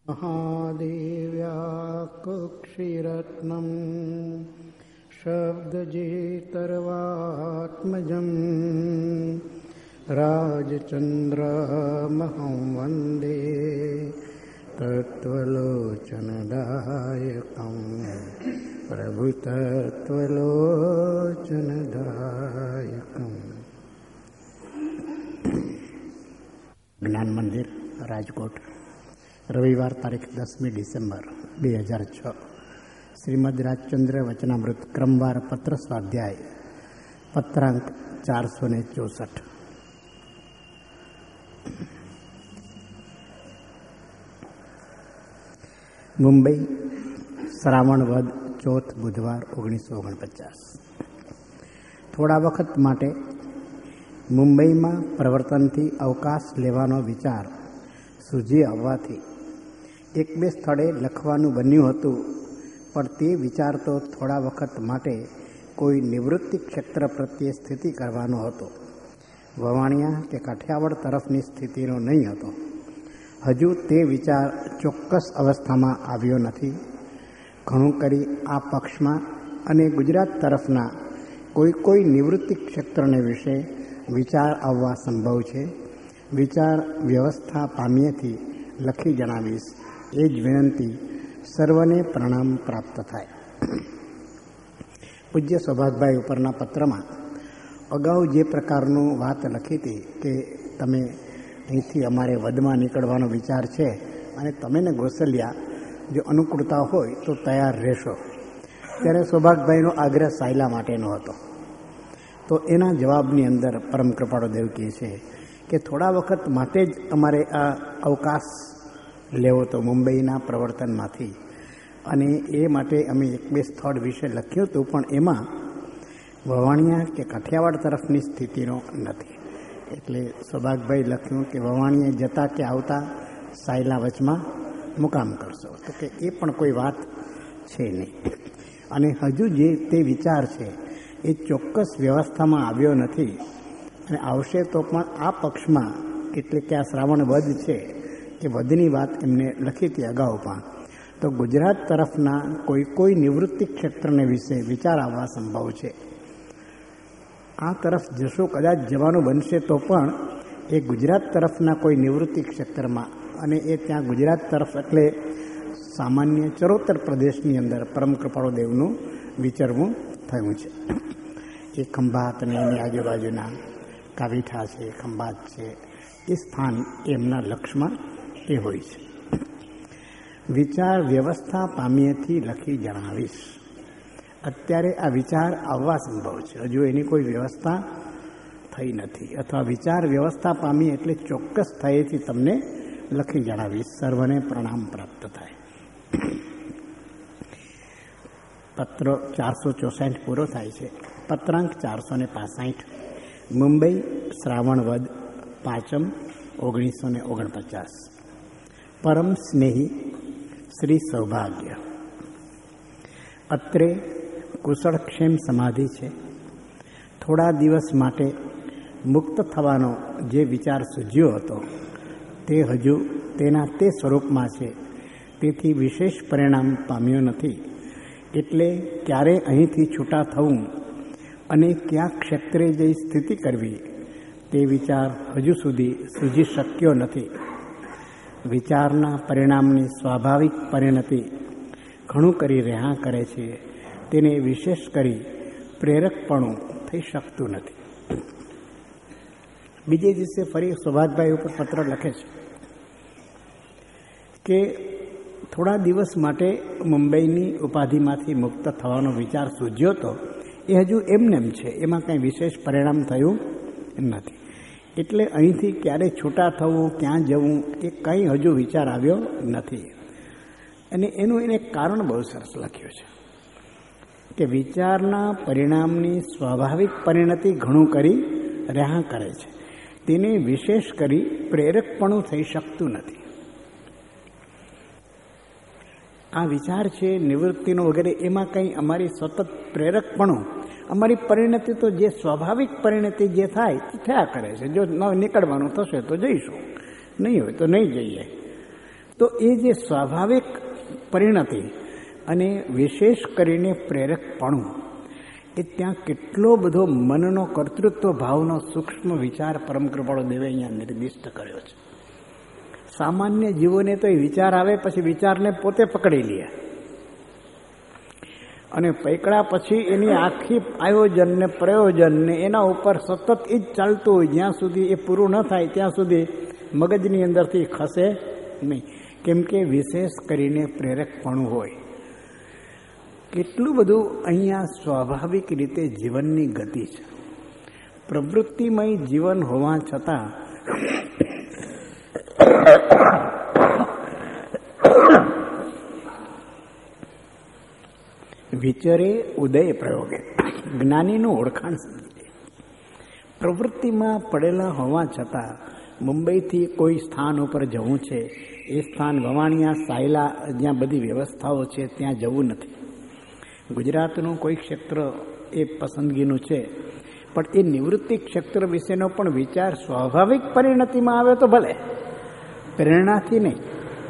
महादेव्याकुक्षिरत्नम् शब्दजेतर्वात्मजम् राजचन्द्रमहं वन्दे तत्त्वलोचनदायकम् प्रभुतत्त्वलोचनदायकम्। જ્ઞાન મંદિર, રાજકોટ, રવિવાર તારીખ 10મી ડિસેમ્બર 2006. શ્રીમદ રાજચંદ્ર વચનામૃત ક્રમવાર પત્ર સ્વાધ્યાય પત્રાંક 464. મુંબઈ, શ્રાવણ વદ ચોથ, બુધવાર 1949. થોડા વખત માટે મુંબઈમાં પ્રવર્તનથી અવકાશ લેવાનો વિચાર સૂઝી આવવાથી એક બે સ્થળે લખવાનું બન્યું હતું, પણ તે વિચાર તો થોડા વખત માટે કોઈ નિવૃત્તિ ક્ષેત્ર પ્રત્યે સ્થિતિ કરવાનો હતો. વવાણિયા કે કાઠિયાવાડ તરફની સ્થિતિનો નહીં હતો. હજુ તે વિચાર ચોક્કસ અવસ્થામાં આવ્યો નથી. ઘણું કરી આ પક્ષમાં અને ગુજરાત તરફના કોઈ નિવૃત્તિ ક્ષેત્રને વિશે વિચાર આવવા સંભવ છે. વિચાર વ્યવસ્થા પામીએથી લખી જણાવીશ, એ જ વિનંતી. સર્વને પ્રણામ પ્રાપ્ત થાય. પૂજ્ય સૌભાગભાઈ ઉપરના પત્રમાં અગાઉ જે પ્રકારનું વાત લખી હતી કે તમે અહીંથી અમારે વદમાં નીકળવાનો વિચાર છે અને તમે ને ગોસલિયા જો અનુકૂળતા હોય તો તૈયાર રહેશો, ત્યારે સૌભાગભાઈનો આગ્રહ સાયલા માટેનો હતો. તો એના જવાબની અંદર પરમ કૃપાળુ દેવ કહે છે કે થોડા વખત માટે જ અમારે આ અવકાશ લેવો તો મુંબઈના પ્રવર્તનમાંથી, અને એ માટે અમે એક બે સ્થળ વિશે લખ્યું હતું, પણ એમાં વવાણિયા કે કાઠિયાવાડ તરફની સ્થિતિનો નથી. એટલે સૌભાગભાઈ લખ્યું કે વવાણીએ જતા કે આવતા સાયલા વચમાં મુકામ કરશો, તો કે એ પણ કોઈ વાત છે નહીં. અને હજુ જે તે વિચાર છે એ ચોક્કસ વ્યવસ્થામાં આવ્યો નથી, અને આવશે તો પણ આ પક્ષમાં, એટલે કે આ શ્રાવણ વદ છે એ વદની વાત એમને લખી હતી અગાઉ પણ. તો ગુજરાત તરફના કોઈ નિવૃત્તિ ક્ષેત્રને વિશે વિચાર આવવા સંભવ છે. આ તરફ જશો, કદાચ જવાનું બનશે તો પણ એ ગુજરાત તરફના કોઈ નિવૃત્તિ ક્ષેત્રમાં, અને એ ત્યાં ગુજરાત તરફ એટલે સામાન્ય ચરોતર પ્રદેશની અંદર પરમ કૃપાળુ દેવનું વિચરવું થયું છે. એ ખંભાત અને એની આજુબાજુના કાવીઠા છે, ખંભાત છે, એ સ્થાન એમના લક્ષમાં એ હોય છે. વિચાર વ્યવસ્થા પામીએથી લખી જણાવીશ. અત્યારે આ વિચાર આવવા સંભવ છે, હજુ એની કોઈ વ્યવસ્થા થઈ નથી, અથવા વિચાર વ્યવસ્થા પામી એટલે ચોક્કસ થયેથી તમને લખી જણાવીશ. સર્વને પ્રણામ પ્રાપ્ત થાય. પત્ર 464 પૂરો થાય છે. પત્રાંક 465. મુંબઈ, શ્રાવણ વદ 5મ 1949. પરમ સ્નેહી શ્રી સૌભાગ્ય. અત્રે કુશળક્ષેમ સમાધિ છે. થોડા દિવસ માટે મુક્ત થવાનો જે વિચાર સૂઝ્યો હતો તે હજુ તેના તે સ્વરૂપમાં છે, તેથી વિશેષ પરિણામ પામ્યો નથી. એટલે ક્યારે અહીંથી છૂટા થવું અને કયા ક્ષેત્રે જઈ સ્થિતિ કરવી તે વિચાર હજુ સુધી સૂઝી શક્યો નથી. વિચારના પરિણામની સ્વાભાવિક પરિણતિ ઘણું કરી રહ્યા કરે છે, તેને વિશેષ કરી પ્રેરકપણું થઈ શકતું નથી. બીજે દિવસે ફરી સૌભાગભાઈ ઉપર પત્ર લખે છે કે થોડા દિવસ માટે મુંબઈની ઉપાધિમાંથી મુક્ત થવાનો વિચાર સૂઝ્યો હતો, એ હજુ એમનેમ છે, એમાં કંઈ વિશેષ પરિણામ થયું નથી. એટલે અહીંથી ક્યારે છૂટા થવું, ક્યાં જવું, એ કંઈ હજુ વિચાર આવ્યો નથી. અને એનું એને કારણ બહુ સરસ લખ્યું છે કે વિચારના પરિણામની સ્વાભાવિક પરિણતિ ઘણું કરી રહ્યા કરે છે, તેને વિશેષ કરી પ્રેરકપણું થઈ શકતું નથી. આ વિચાર છે નિવૃત્તિનો વગેરે, એમાં કંઈ અમારી સતત પ્રેરકપણું, અમારી પરિણતિ તો જે સ્વાભાવિક પરિણતિ જે થાય તે થયા કરે છે. જો ન નીકળવાનું થશે તો જઈશું, નહીં હોય તો નહીં જઈએ. તો એ જે સ્વાભાવિક પરિણતિ અને વિશેષ કરીને પ્રેરકપણું, એ ત્યાં કેટલો બધો મનનો કર્તૃત્વ ભાવનો સૂક્ષ્મ વિચાર પરમ કૃપાળુ દેવે અહીંયા નિર્દિષ્ટ કર્યો છે. સામાન્ય જીવોને તો એ વિચાર આવે પછી વિચારને પોતે પકડી લે અને પકડ્યા પછી એની આખી આયોજન ને પ્રયોજન ને એના ઉપર સતત એ જ ચાલતું હોય જ્યાં સુધી એ પૂરું ન થાય ત્યાં સુધી મગજની અંદરથી ખસે નહીં. કેમ કે વિશેષ કરીને પ્રેરકપણું હોય. કેટલું બધું અહીંયા સ્વાભાવિક રીતે જીવનની ગતિ છે. પ્રવૃત્તિમય જીવન હોવા છતાં વિચરે ઉદય પ્રયોગે જ્ઞાનીનું ઓળખાણ સમજે. પ્રવૃત્તિમાં પડેલા હોવા છતાં મુંબઈથી કોઈ સ્થાન ઉપર જવું છે, એ સ્થાન વવાણિયા સાયલા જ્યાં બધી વ્યવસ્થાઓ છે ત્યાં જવું નથી. ગુજરાતનું કોઈ ક્ષેત્ર એ પસંદગીનું છે, પણ એ નિવૃત્તિ ક્ષેત્ર વિશેનો પણ વિચાર સ્વાભાવિક પરિણતિમાં આવે તો ભલે, પ્રેરણાથી નહીં.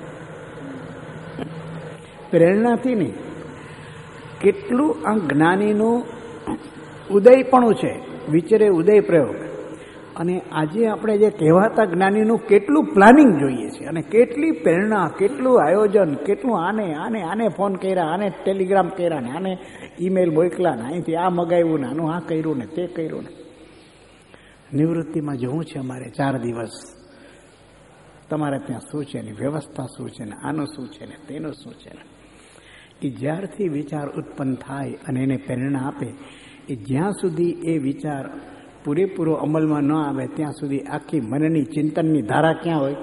પ્રેરણાથી નહીં. કેટલું આ જ્ઞાનીનું ઉદયપણું છે, વિચરે ઉદય પ્રયોગ. અને આજે આપણે જે કહેવાતા જ્ઞાનીનું કેટલું પ્લાનિંગ જોઈએ છે અને કેટલી પ્રેરણા, કેટલું આયોજન, કેટલું આને ફોન કર્યા, આને ટેલિગ્રામ કર્યા ને આને ઈમેલ મોકલા ને અહીંથી આ મગાવ્યું ને આનું આ કર્યું ને તે કર્યું ને. નિવૃત્તિમાં જવું છે અમારે 4 દિવસ, તમારે ત્યાં શું છે ને વ્યવસ્થા શું છે ને આનું શું છે ને તેનું શું છે ને. એ જ્યારથી વિચાર ઉત્પન્ન થાય અને એને પ્રેરણા આપે, એ જ્યાં સુધી એ વિચાર પૂરેપૂરો અમલમાં ન આવે ત્યાં સુધી આખી મનની ચિંતનની ધારા ક્યાં હોય?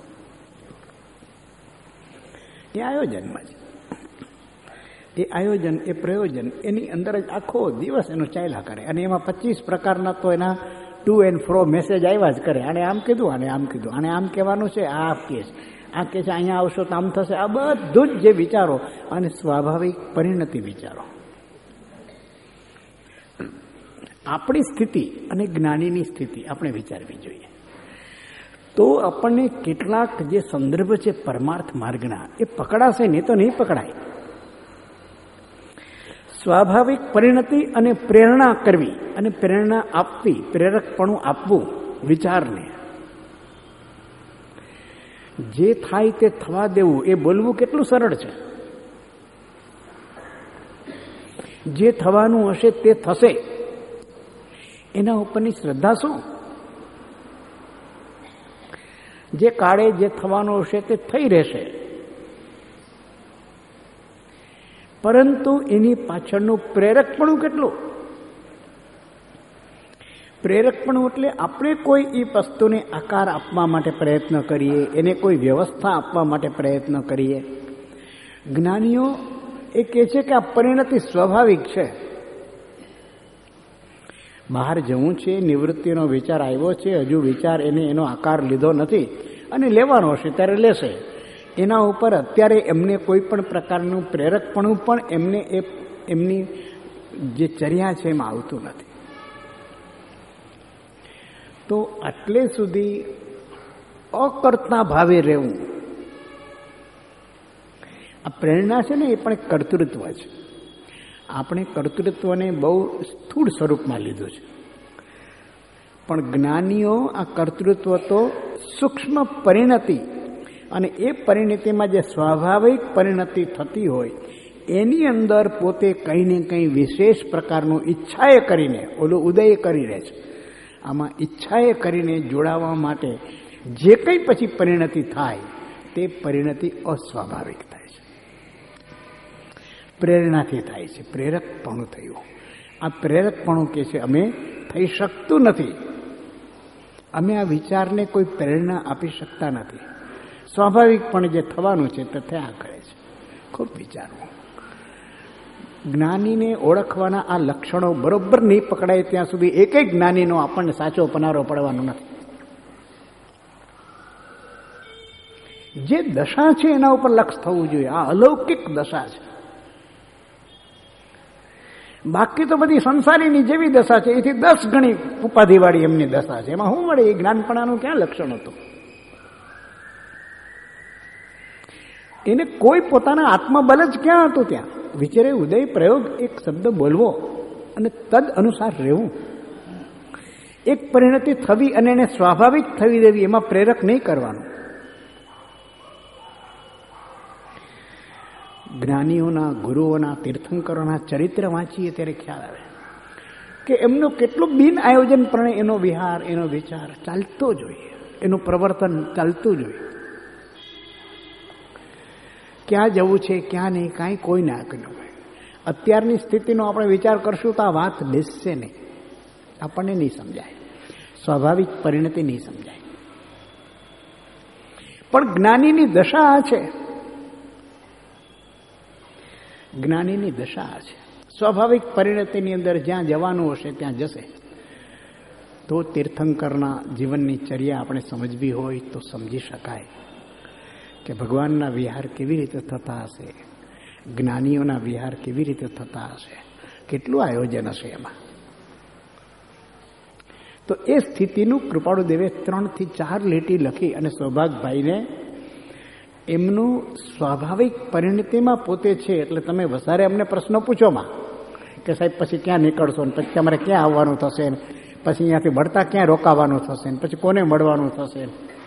એ આયોજનમાં છે. એ આયોજન, એ પ્રયોજન, એની અંદર જ આખો દિવસ એનો ચાલ્યા કરે. અને એમાં 25 પ્રકારના તો એના ટુ એન્ડ ફ્રો મેસેજ આવ્યા જ કરે. આને આમ કીધું, આને આમ કીધું, આને આમ કહેવાનું છે, આ કેસ, આ કે છે અહીંયા આવશો તો આમ થશે. આ બધું જ જે વિચારો અને સ્વાભાવિક પરિણતિ વિચારો. આપણી સ્થિતિ અને જ્ઞાનીની સ્થિતિ આપણે વિચારવી જોઈએ. તો આપણને કેટલાક જે સંદર્ભ છે પરમાર્થ માર્ગના, એ પકડાશે નહીં તો નહીં પકડાય. સ્વાભાવિક પરિણતિ અને પ્રેરણા કરવી અને પ્રેરણા આપવી, પ્રેરકપણું આપવું વિચારને. જે થાય તે થવા દેવું, એ બોલવું કેટલું સરળ છે. જે થવાનું હશે તે થશે, એના ઉપરની શ્રદ્ધા શું? જે કાળે જે થવાનું હશે તે થઈ રહેશે, પરંતુ એની પાછળનું પ્રેરકપણું કેટલું? પ્રેરકપણું એટલે આપણે કોઈ એ વસ્તુને આકાર આપવા માટે પ્રયત્ન કરીએ, એને કોઈ વ્યવસ્થા આપવા માટે પ્રયત્ન કરીએ. જ્ઞાનીઓ એ કહે છે કે આ પરિણતિ સ્વાભાવિક છે. બહાર જવું છે, નિવૃત્તિનો વિચાર આવ્યો છે, હજુ વિચાર એનો આકાર લીધો નથી અને લેવાનો હશે ત્યારે લેશે. એના ઉપર અત્યારે એમને કોઈ પણ પ્રકારનું પ્રેરકપણું પણ એમને એમની જે ચર્યા છે એમાં આવતું નથી. તો આટલે સુધી અકર્તા ભાવે રહેવું, આ પ્રેરણા છે ને એ પણ એક કર્તૃત્વ છે. આપણે કર્તૃત્વને બહુ સ્થૂળ સ્વરૂપમાં લીધું છે, પણ જ્ઞાનીઓ આ કર્તૃત્વ તો સૂક્ષ્મ પરિણતિ અને એ પરિણતિમાં જે સ્વાભાવિક પરિણતિ થતી હોય એની અંદર પોતે કંઈ ને કંઈ વિશેષ પ્રકારનું ઈચ્છાએ કરીને ઓલું ઉદય કરી રહે છે. આમાં ઈચ્છાએ કરીને જોડાવા માટે જે કંઈ પછી પરિણતિ થાય તે પરિણતિ અસ્વાભાવિક થાય છે, પ્રેરણાથી થાય છે. પ્રેરકપણું થયું. આ પ્રેરકપણું કે છે અમે થઈ શકતું નથી, અમે આ વિચારને કોઈ પ્રેરણા આપી શકતા નથી. સ્વાભાવિકપણે જે થવાનું છે તે થયા કરે છે. ખૂબ વિચારવું. જ્ઞાનીને ઓળખવાના આ લક્ષણો બરોબર નહીં પકડાય ત્યાં સુધી એક જ્ઞાનીનો આપણને સાચો પનારો પડવાનો નથી. જે દશા છે એના ઉપર લક્ષ થવું જોઈએ. આ અલૌકિક દશા છે. બાકી તો બધી સંસારીની જેવી દશા છે, એથી 10 ગણી ઉપાધિવાળી એમની દશા છે. એમાં શું મળે? એ જ્ઞાનપણાનું ક્યાં લક્ષણ હતું? એને કોઈ પોતાના આત્મબલ જ ક્યાં હતું ત્યાં. વિચારે ઉદય પ્રયોગ એક શબ્દ બોલવો અને તદ અનુસાર રહેવું. એક પરિણતિ થવી અને એને સ્વાભાવિક થવી દેવી, એમાં પ્રેરક નહીં કરવાનું. જ્ઞાનીઓના, ગુરુઓના, તીર્થંકરોના ચરિત્ર વાંચીએ ત્યારે ખ્યાલ આવે કે એમનું કેટલું બિન આયોજનપણે એનો વિહાર, એનો વિચાર ચાલતો જોઈએ, એનું પ્રવર્તન ચાલતું જોઈએ. ક્યાં જવું છે, ક્યાં નહીં, કાંઈ કોઈ ના કર્યું હોય. અત્યારની સ્થિતિનો આપણે વિચાર કરશું તો આ વાત બેસશે નહીં, આપણને નહીં સમજાય, સ્વાભાવિક પરિણતિ નહીં સમજાય. પણ જ્ઞાનીની દશા આ છે, જ્ઞાનીની દશા આ છે. સ્વાભાવિક પરિણતિની અંદર જ્યાં જવાનું હશે ત્યાં જશે. તો તીર્થંકરના જીવનની ચર્યા આપણે સમજવી હોય તો સમજી શકાય કે ભગવાનના વિહાર કેવી રીતે થતા હશે, જ્ઞાનીઓના વિહાર કેવી રીતે થતા હશે, કેટલું આયોજન હશે એમાં. તો એ સ્થિતિનું કૃપાળુદેવે 3 થી 4 લીટી લખી અને સૌભાગભાઈને એમનું સ્વાભાવિક પરિણતિમાં પોતે છે. એટલે તમે વધારે અમને પ્રશ્નો પૂછોમાં કે સાહેબ પછી ક્યાં નીકળશો ને પછી તમારે ક્યાં આવવાનું થશે ને પછી અહીંયાથી વળતા ક્યાં રોકાવાનું થશે ને પછી કોને મળવાનું થશે,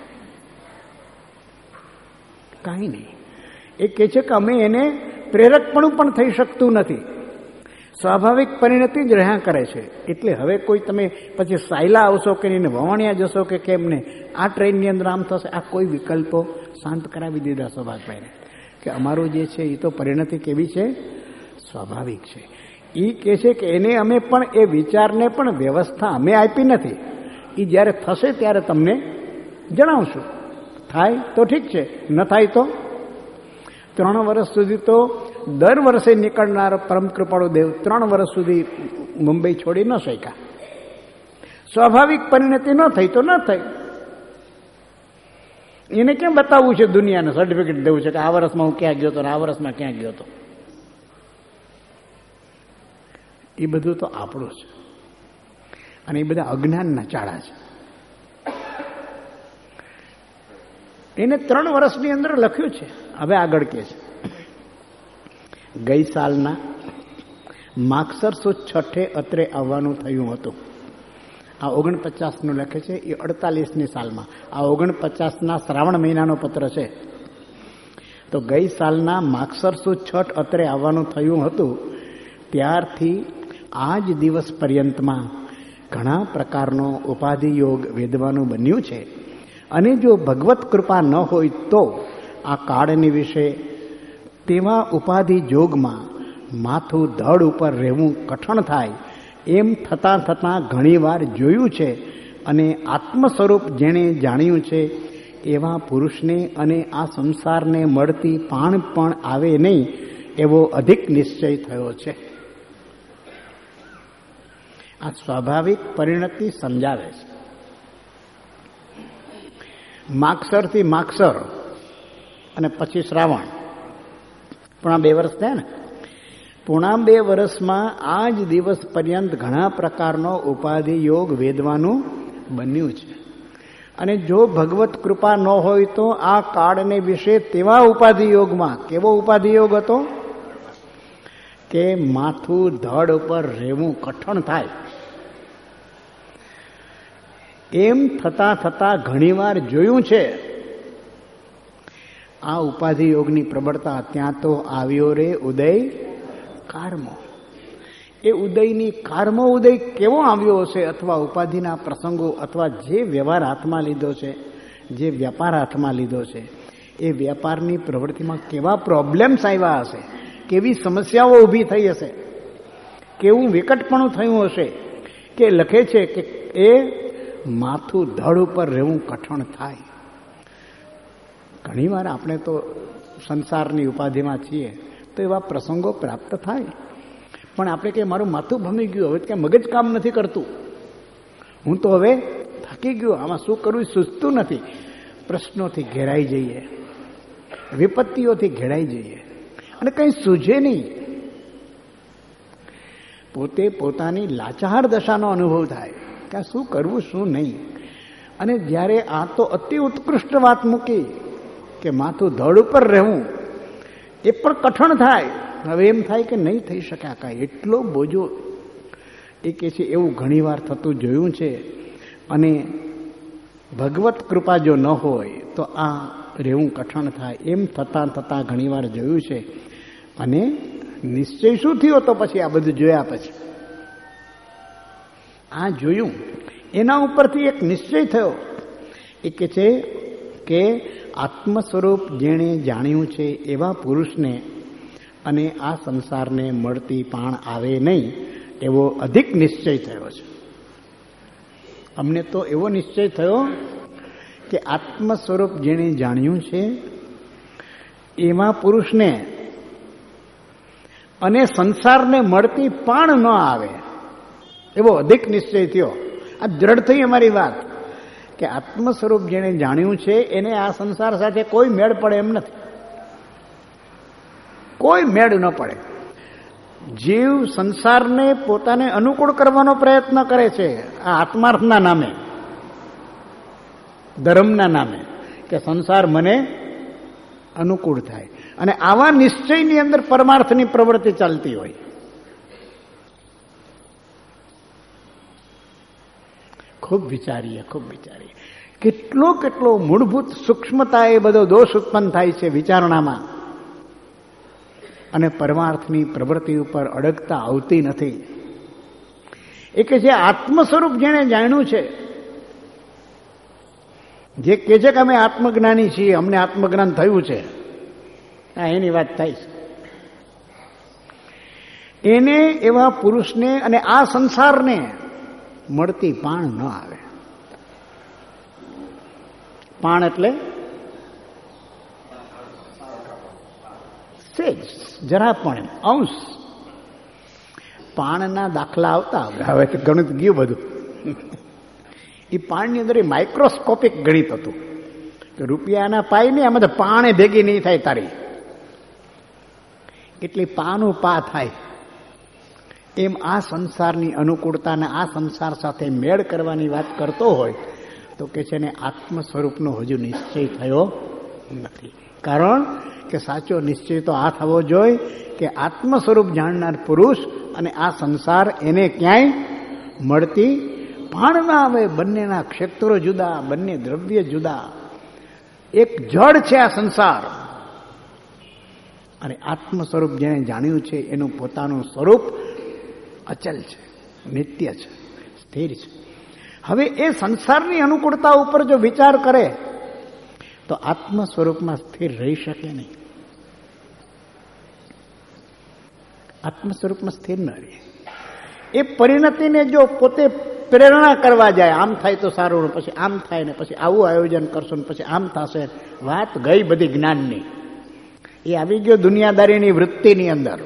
કાંઈ નહીં. એ કહે છે કે અમે એને પ્રેરકપણું પણ થઈ શકતું નથી, સ્વાભાવિક પરિણતિ જ રહ્યા કરે છે. એટલે હવે કોઈ તમે પછી સાયલા આવશો કે નહીં, વવાણિયા જશો કે કેમ ને, આ ટ્રેનની અંદર આમ થશે, આ કોઈ વિકલ્પો શાંત કરાવી દીધા સૌભાગભાઈને કે અમારું જે છે એ તો પરિણતિ કેવી છે, સ્વાભાવિક છે. એ કહે છે કે એને અમે પણ એ વિચારને પણ વ્યવસ્થા અમે આપી નથી. એ જ્યારે થશે ત્યારે તમને જણાવશું. થાય તો ઠીક છે, ન થાય તો 3 વર્ષ સુધી તો દર વર્ષે નીકળનાર પરમ કૃપાળુ દેવ 3 વર્ષ સુધી મુંબઈ છોડી ન શક્યા. સ્વાભાવિક પરિણતિ ન થઈ તો ન થઈ. એને કેમ બતાવવું છે દુનિયાને, સર્ટિફિકેટ દેવું છે કે આ વર્ષમાં હું ક્યાં ગયો હતો ને આ વર્ષમાં ક્યાં ગયો હતો. એ બધું તો આપણું છે અને એ બધા અજ્ઞાનના ચાળા છે. એને 3 વર્ષની અંદર લખ્યું છે. હવે આગળ કે છે ગઈ સાલના માગસર સુદ 6 અત્રે આવવાનું થયું હતું. આ 49નું લખે છે, એ 48ની સાલમાં. આ 49ના શ્રાવણ મહિનાનો પત્ર છે. તો ગઈ સાલના માગસર સુદ 6 અત્રે આવવાનું થયું હતું. ત્યારથી આ જ દિવસ પર્યંતમાં ઘણા પ્રકારનો ઉપાધિ યોગ વેદવાનું બન્યું છે. અને જો ભગવત કૃપા ન હોય તો આ કાળની વિશે તેવા ઉપાધિ જોગમાં માથું ધડ ઉપર રહેવું કઠણ થાય એમ થતાં થતાં ઘણીવાર જોયું છે. અને આત્મ સ્વરૂપ જેણે જાણ્યું છે એવા પુરુષને અને આ સંસારને મળતી પાણ પણ આવે નહીં એવો અધિક નિશ્ચય થયો છે. આ સ્વાભાવિક પરિણતિ સમજાવે છે. માગસરથી માગસર અને પછી શ્રાવણ, પૂણા 2 વર્ષ થયા ને. પૂણા 2 વર્ષમાં આ જ દિવસ પર્યંત ઘણા પ્રકારનો ઉપાધિ યોગ વેદવાનું બન્યું છે. અને જો ભગવત કૃપા ન હોય તો આ કાળને વિશે તેવા ઉપાધિ યોગમાં, કેવો ઉપાધિ યોગ હતો કે માથું ધડ ઉપર રહેવું કઠણ થાય એમ થતાં થતાં ઘણીવાર જોયું છે. આ ઉપાધિ યોગની પ્રબળતા ત્યાં તો આવ્યો રે ઉદય કારમો. એ ઉદયની કારમો ઉદય કેવો આવ્યો હશે, અથવા ઉપાધિના પ્રસંગો અથવા જે વ્યવહાર હાથમાં લીધો છે, જે વ્યાપાર હાથમાં લીધો છે, એ વ્યાપારની પ્રવૃત્તિમાં કેવા પ્રોબ્લેમ્સ આવ્યા હશે, કેવી સમસ્યાઓ ઊભી થઈ હશે, કેવું વિકટપણું થયું હશે કે લખે છે કે એ માથું ધડ ઉપર રહેવું કઠણ થાય. ઘણીવાર આપણે તો સંસારની ઉપાધિમાં છીએ તો એવા પ્રસંગો પ્રાપ્ત થાય, પણ આપણે કે મારું માથું ભમી ગયું, હવે ક્યાં મગજ કામ નથી કરતું, હું તો હવે થાકી ગયો, આમાં શું કરવું સૂઝતું નથી. પ્રશ્નોથી ઘેરાઈ જઈએ, વિપત્તિઓથી ઘેરાઈ જઈએ અને કંઈ સૂઝે નહીં. પોતે પોતાની લાચાર દશાનો અનુભવ થાય કે શું કરવું શું નહીં. અને જ્યારે આ તો અતિ ઉત્કૃષ્ટ વાત મૂકી કે માથું ધડ ઉપર રહેવું, એ પણ કઠણ થાય. હવે એમ થાય કે નહીં થઈ શકે આ કાંઈ, એટલો બોજો. એ કે છે એવું ઘણીવાર થતું જોયું છે, અને ભગવત કૃપા જો ન હોય તો આ રહેવું કઠણ થાય. એમ થતાં થતાં ઘણીવાર જોયું છે. અને નિશ્ચય શું થયો તો પછી આ બધું જોયા પછી આ જોયું એના ઉપરથી એક નિશ્ચય થયો. એ કે છે કે આત્મ સ્વરૂપ જેણે જાણ્યું છે એવા પુરુષને અને આ સંસારને મળતી પાણ આવે નહીં એવો અધિક નિશ્ચય થયો છે. અમને તો એવો નિશ્ચય થયો કે આત્મ સ્વરૂપ જેણે જાણ્યું છે એવા પુરુષને અને સંસારને મળતી પાણ ન આવે એવો અધિક નિશ્ચય થયો. આ દ્રઢ થઈ અમારી વાત કે આત્મ સ્વરૂપ જેણે જાણ્યું છે એને આ સંસાર સાથે કોઈ મેળ પડે એમ નથી, કોઈ મેળ ન પડે. જીવ સંસારને પોતાને અનુકૂળ કરવાનો પ્રયત્ન કરે છે આ આત્માર્થના નામે, ધર્મના નામે, કે સંસાર મને અનુકૂળ થાય. અને આવા નિશ્ચયની અંદર પરમાર્થની પ્રવૃત્તિ ચાલતી હોય. ખૂબ વિચારીએ, ખૂબ વિચારીએ. કેટલો કેટલો મૂળભૂત સૂક્ષ્મતા એ બધો દોષ ઉત્પન્ન થાય છે વિચારણામાં, અને પરમાર્થની પ્રવૃત્તિ ઉપર અડગતા આવતી નથી. એ કે જે આત્મ સ્વરૂપ જેણે જાણ્યું છે, જે કહે છે કે અમે આત્મજ્ઞાની છીએ, અમને આત્મજ્ઞાન થયું છે, એની વાત થાય છે. એને એવા પુરુષને અને આ સંસારને મળતી પાણ ન આવે. પાણ એટલે સેજ, જરા પણ અંશ. પાણના દાખલા આવતા હવે તો ગણિત ગયું બધું. એ પાણની અંદર માઇક્રોસ્કોપિક ગણિત હતું કે રૂપિયાના પાય નહીં, આમાં તો પાણે ભેગી નહીં થાય તારી, એટલે પાનું પા થાય. એમ આ સંસારની અનુકૂળતાને આ સંસાર સાથે મેળ કરવાની વાત કરતો હોય તો કે છે ને આત્મ સ્વરૂપનો હજુ નિશ્ચય થયો નથી. કારણ કે સાચો નિશ્ચય તો આ થવો જોઈએ કે આત્મ સ્વરૂપ જાણનાર પુરુષ અને આ સંસાર એને ક્યાંય મળતી પાણ ના આવે. બંનેના ક્ષેત્રો જુદા, બંને દ્રવ્ય જુદા, એક જળ છે આ સંસાર. અને આત્મ સ્વરૂપ જેણે જાણ્યું છે એનું પોતાનું સ્વરૂપ અચલ છે, નિત્ય છે, સ્થિર છે. હવે એ સંસારની અનુકૂળતા ઉપર જો વિચાર કરે તો આત્મ સ્વરૂપમાં સ્થિર રહી શકે નહીં. આત્મ સ્વરૂપમાં સ્થિર ન રહે. એ પરિણતિને જો પોતે પ્રેરણા કરવા જાય, આમ થાય તો સારું, પછી આમ થાય ને પછી આવું આયોજન કરશો ને પછી આમ થશે, વાત ગઈ બધી જ્ઞાનની. એ આવી ગયો દુનિયાદારીની વૃત્તિની અંદર,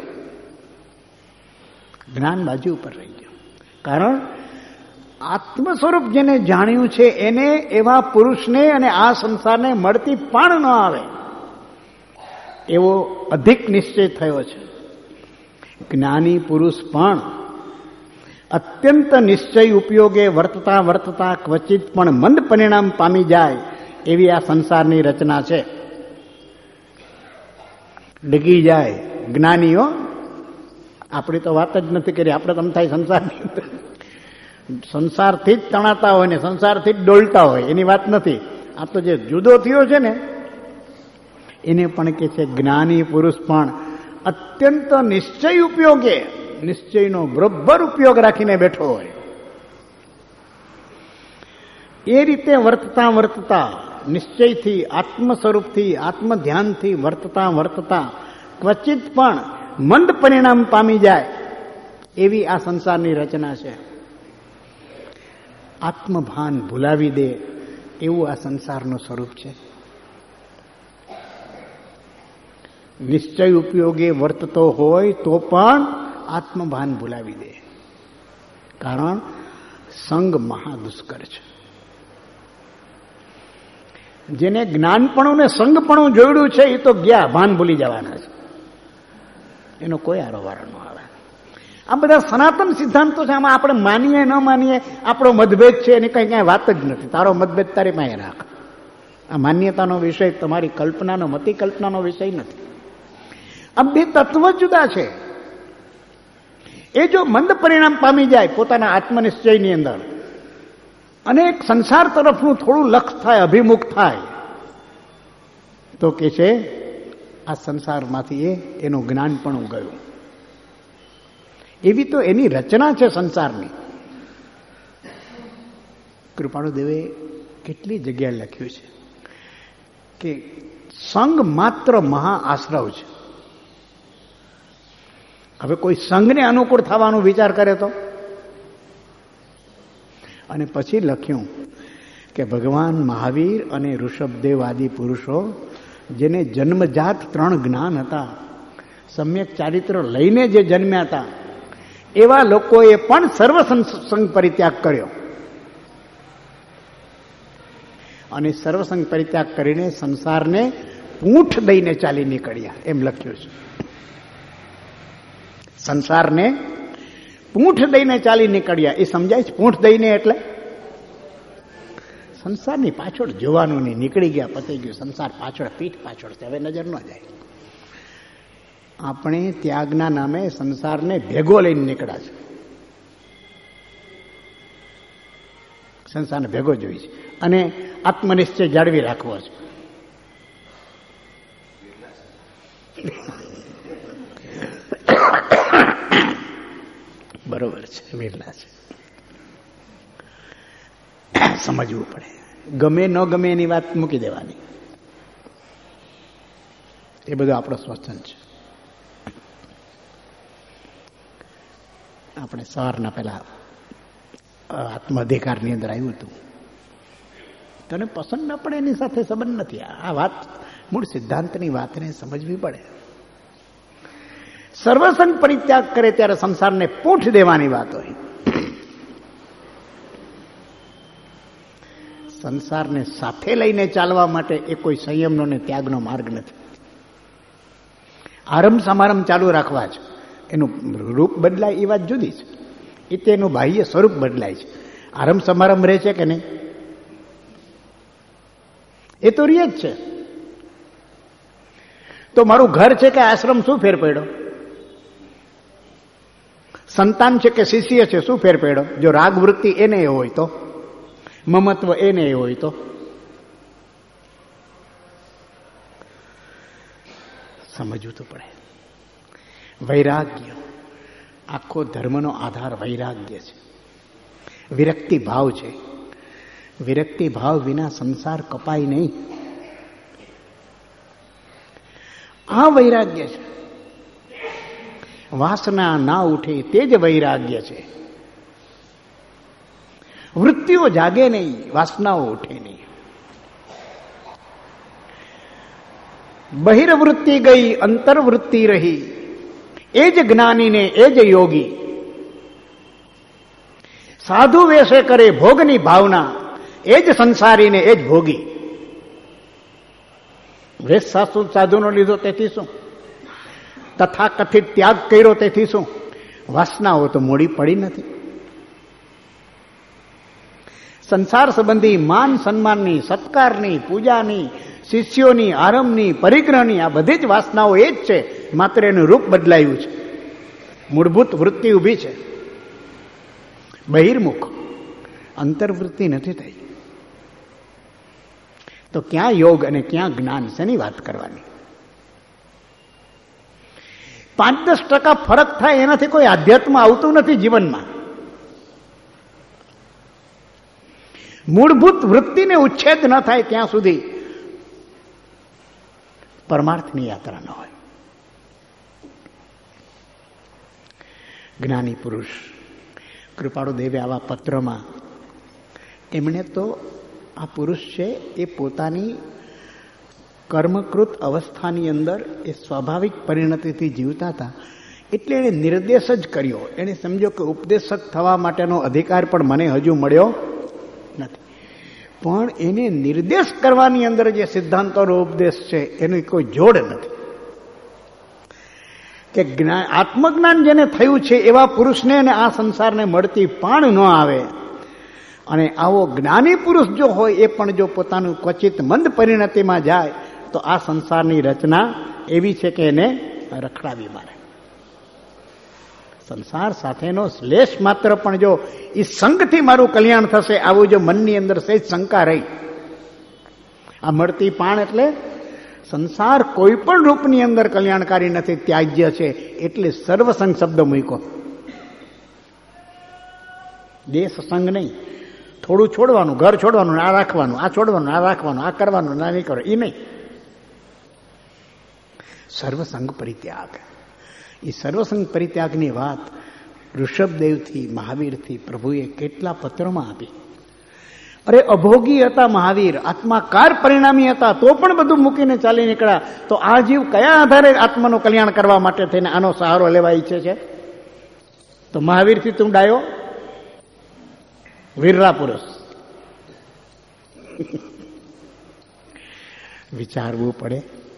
જ્ઞાન બાજુ ઉપર રહી ગયું. કારણ આત્મ સ્વરૂપ જેને જાણ્યું છે એને એવા પુરુષને અને આ સંસારને મળતી પાણ ન આવે એવો અધિક નિશ્ચય થયો છે. જ્ઞાની પુરુષ પણ અત્યંત નિશ્ચય ઉપયોગે વર્તતા વર્તતા ક્વચિત પણ મંદ પરિણામ પામી જાય એવી આ સંસારની રચના છે. ડગી જાય જ્ઞાનીઓ. આપણી તો વાત જ નથી કરી. આપણે તમ થાય સંસારની અંદર સંસારથી જ તણાતા હોય ને સંસારથી જ ડોલતા હોય એની વાત નથી. આ તો જે જુદો થયો છે ને એને પણ કે છે જ્ઞાની પુરુષ પણ અત્યંત નિશ્ચય ઉપયોગે, નિશ્ચયનો બરોબર ઉપયોગ રાખીને બેઠો હોય. એ રીતે વર્તતા વર્તતા નિશ્ચયથી, આત્મ સ્વરૂપથી, આત્મ ધ્યાનથી વર્તતા વર્તતા ક્વચિત પણ મંદ પરિણામ પામી જાય એવી આ સંસારની રચના છે. આત્મભાન ભૂલાવી દે એવું આ સંસારનું સ્વરૂપ છે. નિશ્ચય ઉપયોગે વર્તતો હોય તો પણ આત્મભાન ભૂલાવી દે. કારણ સંગ મહાદુષ્કર છે. જેને જ્ઞાનપણું ને સંગપણું જોડ્યું છે એ તો ગયા, ભાન ભૂલી જવાના છે. એનો કોઈ આરોવારો ન આવે. આ બધા સનાતન સિદ્ધાંતો છે. આમાં આપણે માનીએ ન માનીએ, આપણો મતભેદ છે એની કઈ વાત જ નથી. તારો મતભેદ તારી પાસે રાખ. આ માન્યતાનો વિષય તમારી કલ્પનાનો, મતિ કલ્પનાનો વિષય નથી. આ બે તત્વ જુદા છે. એ જો મંદ પરિણામ પામી જાય પોતાના આત્મનિશ્ચયની અંદર અને એક સંસાર તરફનું થોડું લક્ષ થાય, અભિમુખ થાય, તો કે છે આ સંસારમાંથી એનું જ્ઞાન પણ ગયું. એવી તો એની રચના છે સંસારની. કૃપાળુદેવે કેટલી જગ્યાએ લખ્યું છે કે સંગ માત્ર મહા આશ્રવ છે. હવે કોઈ સંઘને અનુકૂળ થવાનો વિચાર કરે તો, અને પછી લખ્યું કે ભગવાન મહાવીર અને ઋષભદેવ આદિ પુરુષો જેને જન્મજાત 3 જ્ઞાન હતા, સમ્યક ચારિત્ર લઈને જે જન્મ્યા હતા, એવા લોકોએ પણ સર્વ સંગ પરિત્યાગ કર્યો અને સર્વસંગ પરિત્યાગ કરીને સંસારને પૂંઠ દઈને ચાલી નીકળ્યા, એમ લખ્યું છે. સંસારને પૂંઠ દઈને ચાલી નીકળ્યા. એ સમજાય છે પૂંઠ દઈને એટલે સંસારની પાછળ જોવાનું નહીં, નીકળી ગયા, પતી ગયું. સંસાર પાછળ, પીઠ પાછળ છે, હવે નજર ન જાય. આપણે ત્યાગના નામે સંસારને ભેગો લઈને નીકળ્યા છે. સંસારને ભેગો જોઈ છે અને આત્મનિશ્ચય જાળવી રાખવો છે. બરોબર છે, વિરલા છે. સમજવું પડે. ગમે ન ગમે એની વાત મૂકી દેવાની. એ બધું આપણો સ્વચન છે. આપણે સવારના પહેલા આત્મ અધિકારની અંદર આવ્યું હતું. તને પસંદ ન પડે એની સાથે સંબંધ નથી. આ વાત મૂળ સિદ્ધાંતની વાતને સમજવી પડે. સર્વસંગ પરિત્યાગ કરે ત્યારે સંસારને પૂંઠ દેવાની વાત હોય. સંસારને સાથે લઈને ચાલવા માટે એ કોઈ સંયમનો ને ત્યાગનો માર્ગ નથી. આરંભ સમારંભ ચાલુ રાખવા છે. એનું રૂપ બદલાય એ વાત જુદી છે. એ તેનું બાહ્ય સ્વરૂપ બદલાય છે. આરંભ સમારંભ રહે છે કે નહીં? એ તો રીત જ છે. તો મારું ઘર છે કે આશ્રમ, શું ફેર પડ્યો? સંતાન છે કે શિષ્ય છે, શું ફેર પડ્યો? જો રાગ વૃત્તિ એને એ હોય તો, મમત્વ એને એ હોય તો. સમજવું તો પડે. વૈરાગ્ય, આખો ધર્મનો આધાર વૈરાગ્ય છે. વિરક્તિ ભાવ છે. વિરક્તિ ભાવ વિના સંસાર કપાય નહીં. આ વૈરાગ્ય છે. વાસના ના ઉઠે તે જ વૈરાગ્ય છે. વૃત્તિઓ જાગે નહીં, વાસનાઓ ઉઠે નહીં. બહિર્વૃત્તિ ગઈ, અંતર્વૃત્તિ રહી, એ જ જ્ઞાનીને એ જ યોગી. સાધુ વેશે કરે ભોગની ભાવના, એ જ સંસારીને એ જ ભોગી. વેશ સાધુનો લીધો તેથી શું? તથા કથિત ત્યાગ કર્યો તેથી શું? વાસનાઓ તો મોડી પડી નથી. સંસાર સંબંધી માન સન્માનની, સત્કારની, પૂજાની, શિષ્યોની, આરંભની, પરિગ્રહની, આ બધી જ વાસનાઓ એ જ છે. માત્ર એનું રૂપ બદલાયું છે. મૂળભૂત વૃત્તિ ઊભી છે બહિર્મુખ, અંતર્વૃત્તિ નથી થઈ. તો ક્યાં યોગ અને ક્યાં જ્ઞાન? શેની વાત કરવાની? 5-10% ફરક થાય એનાથી કોઈ આધ્યાત્મ આવતું નથી જીવનમાં. મૂળભૂત વૃત્તિને ઉચ્છેદ ન થાય ત્યાં સુધી પરમાર્થની યાત્રા ન હોય. જ્ઞાની પુરુષ કૃપાળુદેવે આવા પત્રમાં એમણે તો આ પુરુષ છે એ પોતાની કર્મકૃત અવસ્થાની અંદર એ સ્વાભાવિક પરિણતિથી જીવતા હતા. એટલે એણે નિર્દેશ જ કર્યો. એણે સમજો કે ઉપદેશક થવા માટેનો અધિકાર પણ મને હજુ મળ્યો નથી. પણ એને નિર્દેશ કરવાની અંદર જે સિદ્ધાંતોનો ઉપદેશ છે એનું કોઈ જોડ નથી. કે આત્મજ્ઞાન જેને થયું છે એવા પુરુષને અને આ સંસારને મળતી પાણ ન આવે. અને આવો જ્ઞાની પુરુષ જો હોય એ પણ જો પોતાનું ક્વચિત મંદ પરિણતિમાં જાય તો આ સંસારની રચના એવી છે કે એને રખડાવી મારે. સંસાર સાથેનો શ્લેષ માત્ર પણ જો એ સંગથી મારું કલ્યાણ થશે, આવું જો મનની અંદર સહેજ શંકા રહી. આ મળતી પાણ એટલે સંસાર કોઈ પણ રૂપની અંદર કલ્યાણકારી નથી, ત્યાજ્ય છે. એટલે સર્વસંગ શબ્દ મૂક્યો. દેશ સંગ નહીં, થોડું છોડવાનું, ઘર છોડવાનું, આ રાખવાનું, આ છોડવાનું, આ રાખવાનું, આ કરવાનું, ના નહીં કરો, એ નહીં. સર્વસંગ પરિત્યાગ. એ સર્વસંગ પરિત્યાગની વાત ઋષભદેવથી, મહાવીરથી પ્રભુએ કેટલા પત્રોમાં આપી. અરે અભોગી હતા મહાવીર, આત્માકાર પરિણામી હતા, તો પણ બધું મૂકીને ચાલી નીકળ્યા. તો આ જીવ કયા આધારે આત્માનું કલ્યાણ કરવા માટે થઈને આનો સહારો લેવા ઈચ્છે છે? તો મહાવીરથી તું ડાયો? વીરરા પુરુષ. વિચારવું પડે.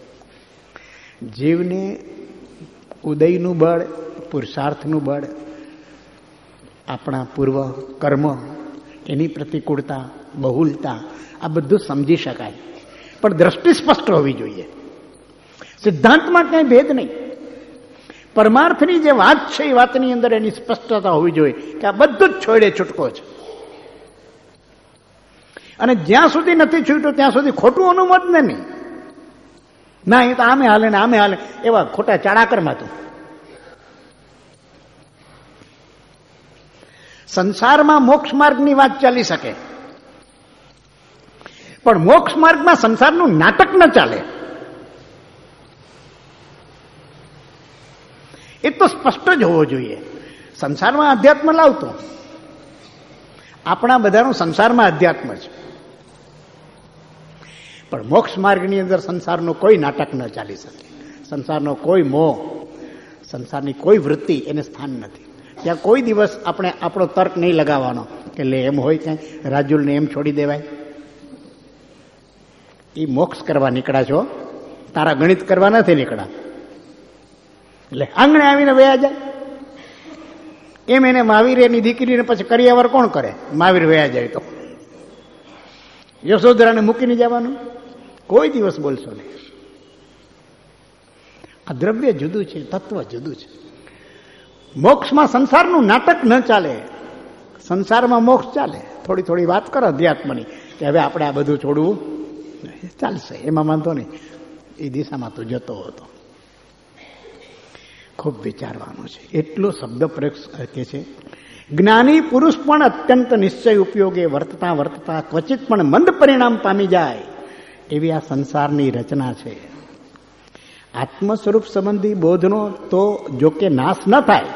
જીવને ઉદયનું બળ, પુરુષાર્થનું બળ, આપણા પૂર્વ કર્મ, એની પ્રતિકૂળતા, બહુલતા, આ બધું સમજી શકાય. પણ દ્રષ્ટિ સ્પષ્ટ હોવી જોઈએ. સિદ્ધાંતમાં કંઈ ભેદ નહીં. પરમાર્થની જે વાત છે એ વાતની અંદર એની સ્પષ્ટતા હોવી જોઈએ કે આ બધું જ છોડે છૂટકો છે. અને જ્યાં સુધી નથી છૂટ્યું ત્યાં સુધી ખોટું અનુમત નહીં. ના, એ તો આમે હાલે ને આમે હાલે, એવા ખોટા ચાડાકરમાં તો સંસારમાં મોક્ષ માર્ગની વાત ચાલી શકે, પણ મોક્ષ માર્ગમાં સંસારનું નાટક ન ચાલે. એ તો સ્પષ્ટ જ હોવો જોઈએ. સંસારમાં અધ્યાત્મ લાવતો, આપણા બધાનું સંસારમાં અધ્યાત્મ છે, પણ મોક્ષ માર્ગની અંદર સંસારનું કોઈ નાટક ન ચાલી શકે. સંસારનો કોઈ મોહ, સંસારની કોઈ વૃત્તિ એને સ્થાન નથી. ત્યાં કોઈ દિવસ આપણે આપણો તર્ક નહીં લગાવવાનો કે લે એમ હોય ક્યાંય રાજુલને એમ છોડી દેવાય. એ મોક્ષ કરવા નીકળ્યા છો, તારા ગણિત કરવા નથી નીકળ્યા. એટલે આંગણે આવીને વયા જાય. એમ એને મહાવીર એની દીકરીને પછી કરિયાવર કોણ કરે? મહાવીર વયા જાય તો યશોધરાને મૂકીને જવાનું? કોઈ દિવસ બોલશો નહીં. આ દ્રવ્ય જુદું છે, તત્વ જુદું છે. મોક્ષમાં સંસારનું નાટક ન ચાલે. સંસારમાં મોક્ષ ચાલે. થોડી થોડી વાત કરો અધ્યાત્મની કે હવે આપણે આ બધું છોડવું ચાલશે, એમાં વાંધો નહીં. એ દિશામાં તો જતો હતો. ખૂબ વિચારવાનું છે. એટલો શબ્દ પ્રયોગ કે છે. જ્ઞાની પુરુષ પણ અત્યંત નિશ્ચય ઉપયોગે વર્તતા વર્તતા ક્વચિત પણ મંદ પરિણામ પામી જાય, એવી આ સંસારની રચના છે. આત્મ સ્વરૂપ સંબંધી બોધનો તો જોકે નાશ ન થાય,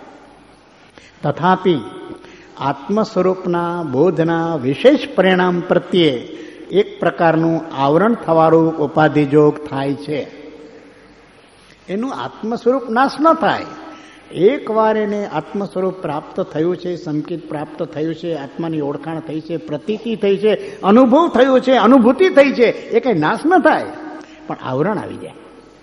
તથાપિ આત્મ સ્વરૂપના બોધના વિશેષ પરિણામ પ્રત્યે એક પ્રકારનું આવરણ થવાનું ઉપાધિજોગ થાય છે. એનું આત્મ સ્વરૂપ નાશ ન થાય. એકવાર એને આત્મ સ્વરૂપ પ્રાપ્ત થયું છે, સંકેત પ્રાપ્ત થયું છે, આત્માની ઓળખાણ થઈ છે, પ્રતીતિ થઈ છે, અનુભવ થયો છે, અનુભૂતિ થઈ છે, એ કઈ નાશ ન થાય, પણ આવરણ આવી જાય,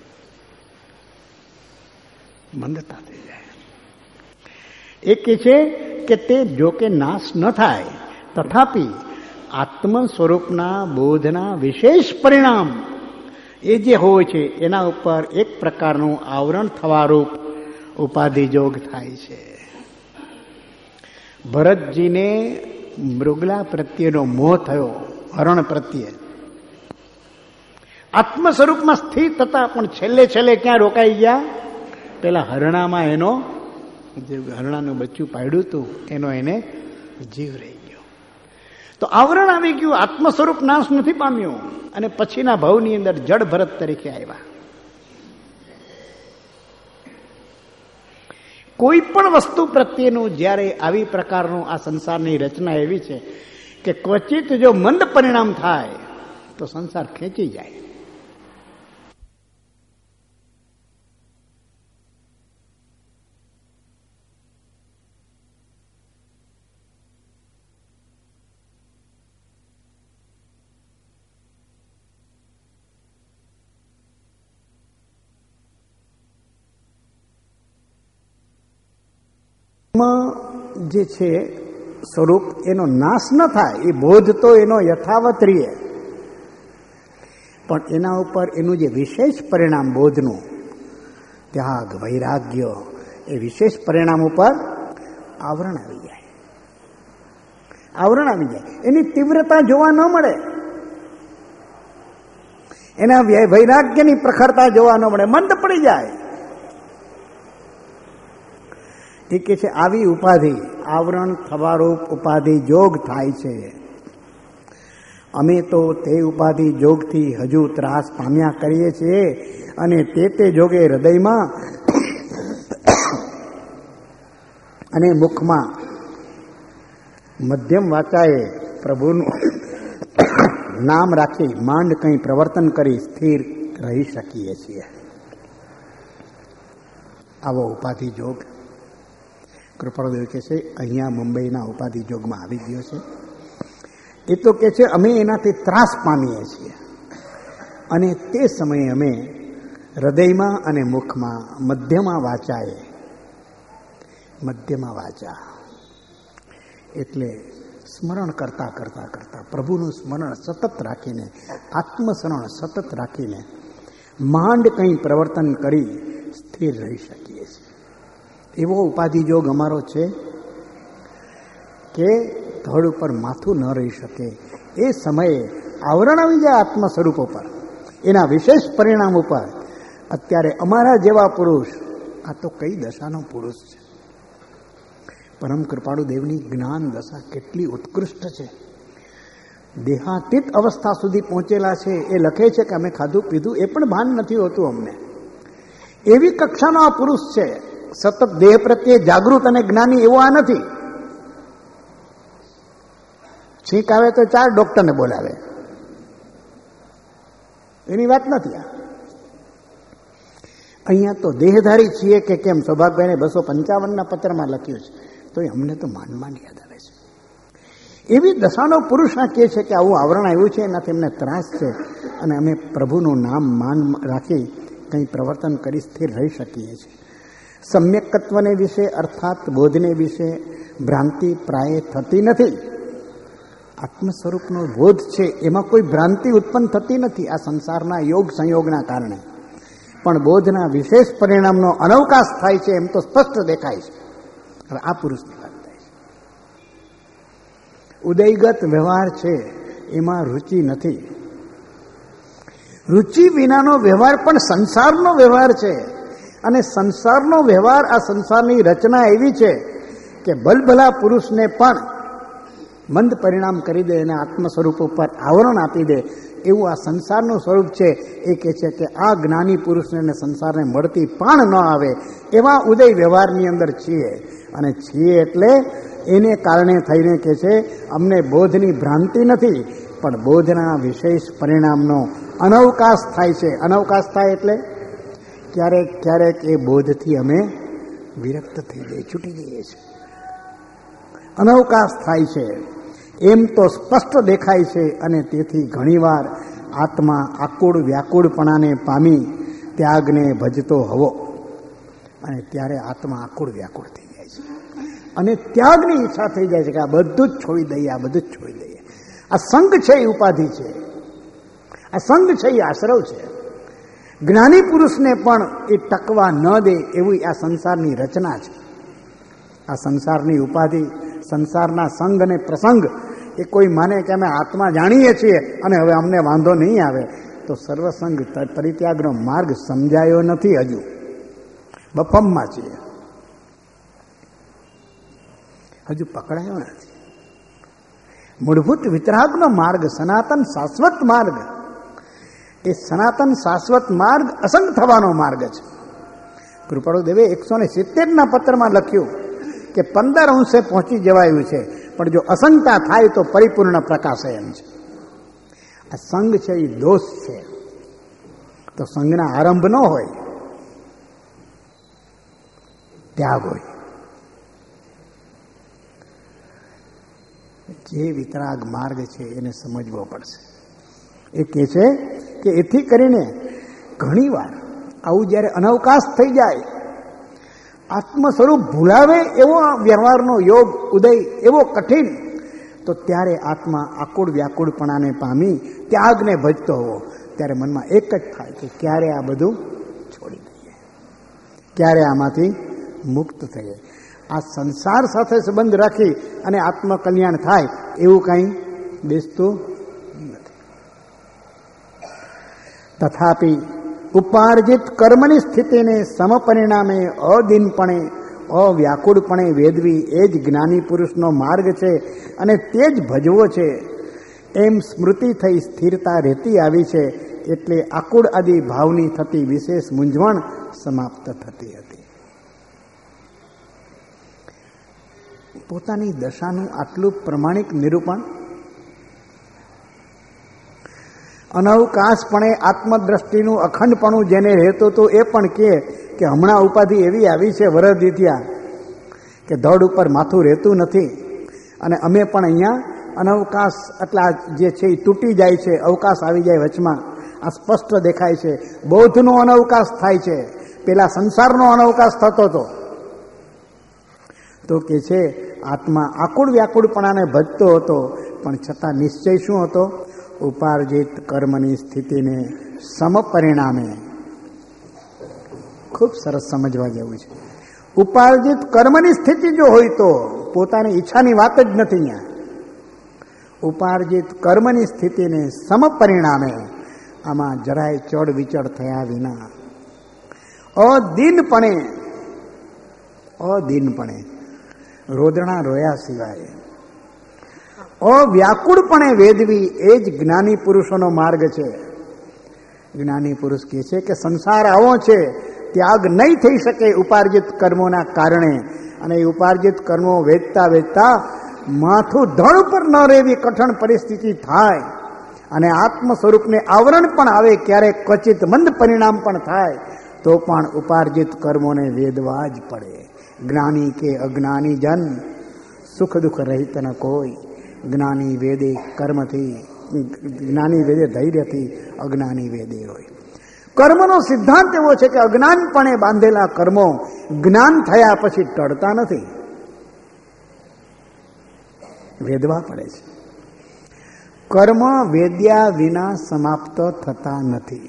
મંદતા થઈ જાય. એ કહે છે કે તે જો કે નાશ ન થાય, તથાપિ આત્મ સ્વરૂપના બોધના વિશેષ પરિણામ એ જે હોય છે એના ઉપર એક પ્રકારનું આવરણ થવારૂપ ઉપાધિજોગ થાય છે. ભરતજીને મૃગલા પ્રત્યેનો મોહ થયો, હરણ પ્રત્યે. આત્મ સ્વરૂપમાં સ્થિત હતા, પણ છેલ્લે છેલ્લે ક્યાં રોકાઈ ગયા? પેલા હરણામાં એનો જે હરણાનું બચ્ચું પાડ્યું હતું એનો એને જીવ રહી ગયો. તો આવરણ આવી ગયું, આત્મ સ્વરૂપ નાશ નથી પામ્યું, અને પછીના ભાવની અંદર જડ ભરત તરીકે આવ્યા. કોઈ પણ વસ્તુ પ્રત્યેનું જ્યારે આવી પ્રકારનું આ સંસારની રચના એવી છે કે ક્વચિત જો મંદ પરિણામ થાય તો સંસાર ખેંચી જાય. જે છે સ્વરૂપ એનો નાશ ન થાય, એ બોધ તો એનો યથાવત રહે, પણ એના ઉપર એનું જે વિશેષ પરિણામ બોધનું ત્યાગ, વૈરાગ્ય એ વિશેષ પરિણામ ઉપર આવરણ આવી જાય. આવરણ આવી જાય, એની તીવ્રતા જોવા ન મળે, એના વૈરાગ્યની પ્રખરતા જોવા ન મળે, મંદ પડી જાય. એ કે છે આવી ઉપાધિ, આવરણ થવારૂપ ઉપાધિ જોગ થાય છે. અમે તો તે ઉપાધિ જોગથી હજુ ત્રાસ પામ્યા કરીએ છીએ, અને તે જોગે હૃદયમાં અને મુખમાં મધ્યમ વાચાએ પ્રભુનું નામ રાખી માંડ કંઈ પ્રવર્તન કરી સ્થિર રહી શકીએ છીએ. આવો ઉપાધિ જોગ કૃપાળુદેવ કહે છે અહીંયા મુંબઈના ઉપાધિ જોગમાં આવી ગયો છે. એ તો કે છે અમે એનાથી ત્રાસ પામીએ છીએ, અને તે સમયે અમે હૃદયમાં અને મુખમાં મધ્યમાં વાચાએ, મધ્યમાં વાચા એટલે સ્મરણ કરતા કરતા કરતા પ્રભુનું સ્મરણ સતત રાખીને, આત્મસ્મરણ સતત રાખીને માંડ કંઈ પ્રવર્તન કરી સ્થિર રહી શકીએ છીએ. એવો ઉપાધિ જોગ અમારો છે કે ધડ ઉપર માથું ન રહી શકે. એ સમયે આવરણ આવી જાય આત્મ સ્વરૂપ ઉપર, એના વિશેષ પરિણામ ઉપર. અત્યારે અમારા જેવા પુરુષ, આ તો કઈ દશાનો પુરુષ છે. પરમ કૃપાળુ દેવની જ્ઞાન દશા કેટલી ઉત્કૃષ્ટ છે. દેહાતીત અવસ્થા સુધી પહોંચેલા છે. એ લખે છે કે અમે ખાધું પીધું એ પણ ભાન નથી હોતું અમને. એવી કક્ષાનો આ પુરુષ છે. સતત દેહ પ્રત્યે જાગૃત અને જ્ઞાની એવો આ નથી. છીંક આવે તો 4 ડોક્ટરને બોલાવે, એની વાત નથી આ. અહીંયા તો દેહધારી છીએ કે કેમ, સૌભાગભાઈને 255ના પત્રમાં લખ્યું છે, તો અમને તો માંડ યાદ આવે છે. એવી દશાનો પુરુષ આ કહે છે કે આવું આવરણ આવ્યું છે, એનાથી અમને ત્રાસ છે, અને અમે પ્રભુનું નામ માન રાખી કંઈ પ્રવર્તન કરી સ્થિર રહી શકીએ છીએ. સમ્યકત્વને વિશે અર્થાત બોધને વિશે ભ્રાંતિ પ્રાય થતી નથી. આત્મ સ્વરૂપનો બોધ છે, એમાં કોઈ ભ્રાંતિ ઉત્પન્ન થતી નથી આ સંસારના યોગ સંયોગના કારણે. પણ બોધના વિશેષ પરિણામનો અનવકાશ થાય છે, એમ તો સ્પષ્ટ દેખાય છે. હવે આ પુરુષની વાત થાય છે. ઉદયગત વ્યવહાર છે, એમાં રુચિ નથી. રુચિ વિનાનો વ્યવહાર પણ સંસારનો વ્યવહાર છે, અને સંસારનો વ્યવહાર, આ સંસારની રચના એવી છે કે ભલભલા પુરુષને પણ મંદ પરિણામ કરી દે અને આત્મ સ્વરૂપ ઉપર આવરણ આપી દે, એવું આ સંસારનું સ્વરૂપ છે. એ કહે છે કે આ જ્ઞાની પુરુષને સંસારને મળતી પણ ન આવે એવા ઉદય વ્યવહારની અંદર છીએ. અને છીએ એટલે એને કારણે થઈને કહે છે અમને બોધની ભ્રાંતિ નથી, પણ બોધના વિશેષ પરિણામનો અનવકાશ થાય છે. અનવકાશ થાય એટલે ક્યારેક ક્યારેક એ બોધથી અમે વિરક્ત થઈ જઈએ, છૂટી જઈએ છીએ. અનવકાશ થાય છે એમ તો સ્પષ્ટ દેખાય છે. અને તેથી ઘણીવાર આત્મા આકુળ વ્યાકુળપણાને પામી ત્યાગને ભજતો હવો, અને ત્યારે આત્મા આકુળ વ્યાકુળ થઈ જાય છે, અને ત્યાગની ઈચ્છા થઈ જાય છે કે આ બધું જ છોડી દઈએ, આ બધું જ છોડી દઈએ. આ સંગ છે એ ઉપાધિ છે, આ સંગ છે એ આશ્રવ છે. જ્ઞાની પુરુષને પણ એ ટકવા ન દે એવી આ સંસારની રચના છે. આ સંસારની ઉપાધિ, સંસારના સંગ અને પ્રસંગ, એ કોઈ માને કે અમે આત્મા જાણીએ છીએ અને હવે અમને વાંધો નહીં આવે, તો સર્વસંગ પરિત્યાગનો માર્ગ સમજાયો નથી. હજુ બફમમાં છીએ, હજુ પકડાયો નથી. મૂળભૂત વિતરાગનો માર્ગ, સનાતન શાશ્વત માર્ગ, એ સનાતન શાશ્વત માર્ગ અસંગ થવાનો માર્ગ છે. કૃપાળુ દેવે 170ના પત્રમાં લખ્યું કે 15 અંશે પહોંચી જવાયું છે, પણ જો અસંગતા થાય તો પરિપૂર્ણ પ્રકાશ એમ છે. આ સંગ છે એ દોષ છે. તો સંગના આરંભ ન હોય, ત્યાગ હોય. જે વિતરાગ માર્ગ છે એને સમજવો પડશે. એ કહે છે કે એથી કરીને ઘણીવાર આવું જ્યારે અનવકાશ થઈ જાય, આત્મ સ્વરૂપ ભૂલાવે એવો વ્યવહારનો યોગ ઉદય એવો કઠિન, તો ત્યારે આત્મા આકુળ વ્યાકુળપણાને પામી ત્યાગને ભજતો હોવો, ત્યારે મનમાં એક જ થાય કે ક્યારે આ બધું છોડી દઈએ. ક્યારે આમાંથી મુક્ત થઈએ. આ સંસાર સાથે સંબંધ રાખી અને આત્મકલ્યાણ થાય એવું કંઈ બેસતું નથી. તથાપી ઉપાર્જિત કર્મની સ્થિતિને સમપરિણામે અદીનપણે અવ્યાકુળપણે વેદવી એ જ જ્ઞાની પુરુષનો માર્ગ છે અને તે જ ભજવો છે એમ સ્મૃતિ થઈ સ્થિરતા રહેતી આવી છે. એટલે આકુળ આદિ ભાવની થતી વિશેષ મૂંઝવણ સમાપ્ત થતી હતી. પોતાની દશાનું આટલું પ્રમાણિક નિરૂપણ, અનવકાશપણે આત્મદ્રષ્ટિનું અખંડપણું જેને રહેતું હતું એ પણ કહે કે હમણાં ઉપાધિ એવી આવી છે વરદિથિયા કે ધડ ઉપર માથું રહેતું નથી અને અમે પણ અહીંયા અનવકાશ એટલા જે છે એ તૂટી જાય છે, અવકાશ આવી જાય વચમાં. આ સ્પષ્ટ દેખાય છે. બૌદ્ધનો અનવકાશ થાય છે, પેલા સંસારનો અનવકાશ થતો હતો. તો કે છે આત્મા આકુળ વ્યાકુળપણાને ભજતો હતો, પણ છતાં નિશ્ચય શું હતો? ઉપાર્જિત કર્મની સ્થિતિને સમપરિણામે. ખૂબ સરસ સમજવા જેવું છે. ઉપાર્જિત કર્મની સ્થિતિ જો હોય તો પોતાની ઈચ્છાની વાત જ નથી. અહીંયા ઉપાર્જિત કર્મની સ્થિતિને સમપરિણામે, આમાં જરાય ચડ વિચડ થયા વિના અદીનપણે રોદણા રોયા સિવાય અવ્યાકુળપણે વેદવી એ જ જ્ઞાની પુરુષોનો માર્ગ છે. જ્ઞાની પુરુષ કહે છે કે સંસાર આવો છે, ત્યાગ નહીં થઈ શકે ઉપાર્જિત કર્મોના કારણે. અને એ ઉપાર્જિત કર્મો વેચતા વેચતા માથું ધડ ઉપર ન રહેવી કઠણ પરિસ્થિતિ થાય અને આત્મ સ્વરૂપને આવરણ પણ આવે, ક્યારેક ક્વચિત મંદ પરિણામ પણ થાય, તો પણ ઉપાર્જિત કર્મોને વેદવા જ પડે. જ્ઞાની કે અજ્ઞાની જન સુખ દુઃખ રહિત ન કોઈ. જ્ઞાની વેદે કર્મથી, જ્ઞાની વેદે ધૈર્યથી, અજ્ઞાની વેદે હોય. કર્મનો સિદ્ધાંત એવો છે કે અજ્ઞાનપણે બાંધેલા કર્મો જ્ઞાન થયા પછી ટળતા નથી, વેદવા પડે છે. કર્મ વેદ્યા વિના સમાપ્ત થતા નથી.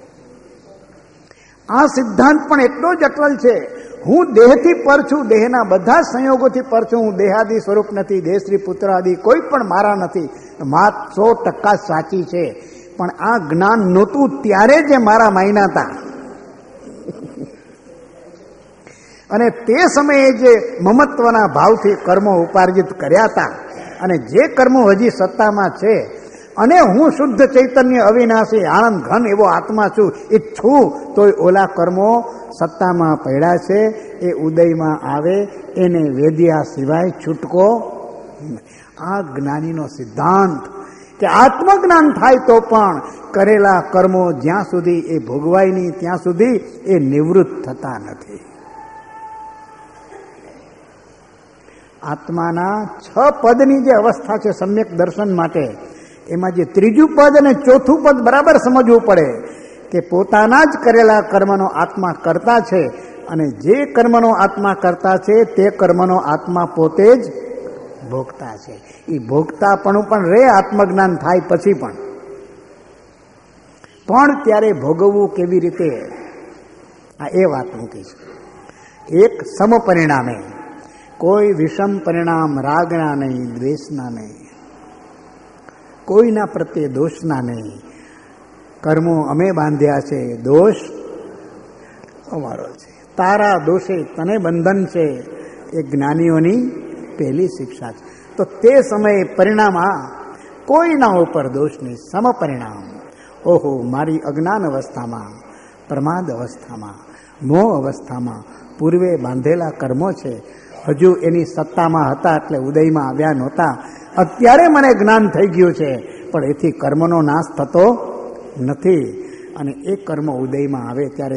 આ સિદ્ધાંત પણ એટલો જ અટલ છે. હું દેહથી પર છું, દેહના બધા સંયોગોથી પર છું, હું દેહાદી સ્વરૂપ નથી, દેહશ્રી પુત્ર આદિ કોઈ પણ મારા નથી. વાત 100% સાચી છે. પણ આ જ્ઞાન નહોતું ત્યારે જે મારા માયના હતા અને તે સમયે જે મમત્વના ભાવથી કર્મો ઉપાર્જિત કર્યા હતા અને જે કર્મો હજી સત્તામાં છે, અને હું શુદ્ધ ચૈતન્ય અવિનાશી આનંદ ઘન એવો આત્મા છું, એ છું, તોય ઓલા કર્મો સત્તામાં પડ્યા છે. એ ઉદયમાં આવે એને વેદ્યા સિવાય છૂટકો. આ જ્ઞાનીનો સિદ્ધાંત કે આત્મજ્ઞાન થાય તો પણ કરેલા કર્મો જ્યાં સુધી એ ભોગવાય નહીં ત્યાં સુધી એ નિવૃત્ત થતા નથી. આત્માના 6 પદની જે અવસ્થા છે સમ્યક દર્શન માટે, એમાં જે ત્રીજું પદ અને ચોથું પદ બરાબર સમજવું પડે કે પોતાના જ કરેલા કર્મનો આત્મા કરતા છે અને જે કર્મનો આત્મા કરતા છે તે કર્મનો આત્મા પોતે જ ભોગતા છે. એ ભોગતાપણું પણ રહે આત્મજ્ઞાન થાય પછી પણ ત્યારે ભોગવવું કેવી રીતે, આ એ વાત મૂકી છે. એક સમપરિણામે, કોઈ વિષમ પરિણામ રાગના નહીં, દ્વેષના નહીં, કોઈના પ્રત્યે દોષના નહીં. કર્મો અમે બાંધ્યા છે, દોષ અમારો છે, તારા દોષે તને બંધન છે, એ જ્ઞાનીઓની પહેલી શિક્ષા છે. તો તે સમયે પરિણામ કોઈના ઉપર દોષ નહીં, સમપરિણામ. ઓહો, મારી અજ્ઞાન અવસ્થામાં, પ્રમાદ અવસ્થામાં, મોહ અવસ્થામાં પૂર્વે બાંધેલા કર્મો છે, હજુ એની સત્તામાં હતા એટલે ઉદયમાં આવ્યા નહોતા. અત્યારે મને જ્ઞાન થઈ ગયું છે, પણ એથી કર્મનો નાશ થતો નથી. અને એ કર્મ ઉદયમાં આવે ત્યારે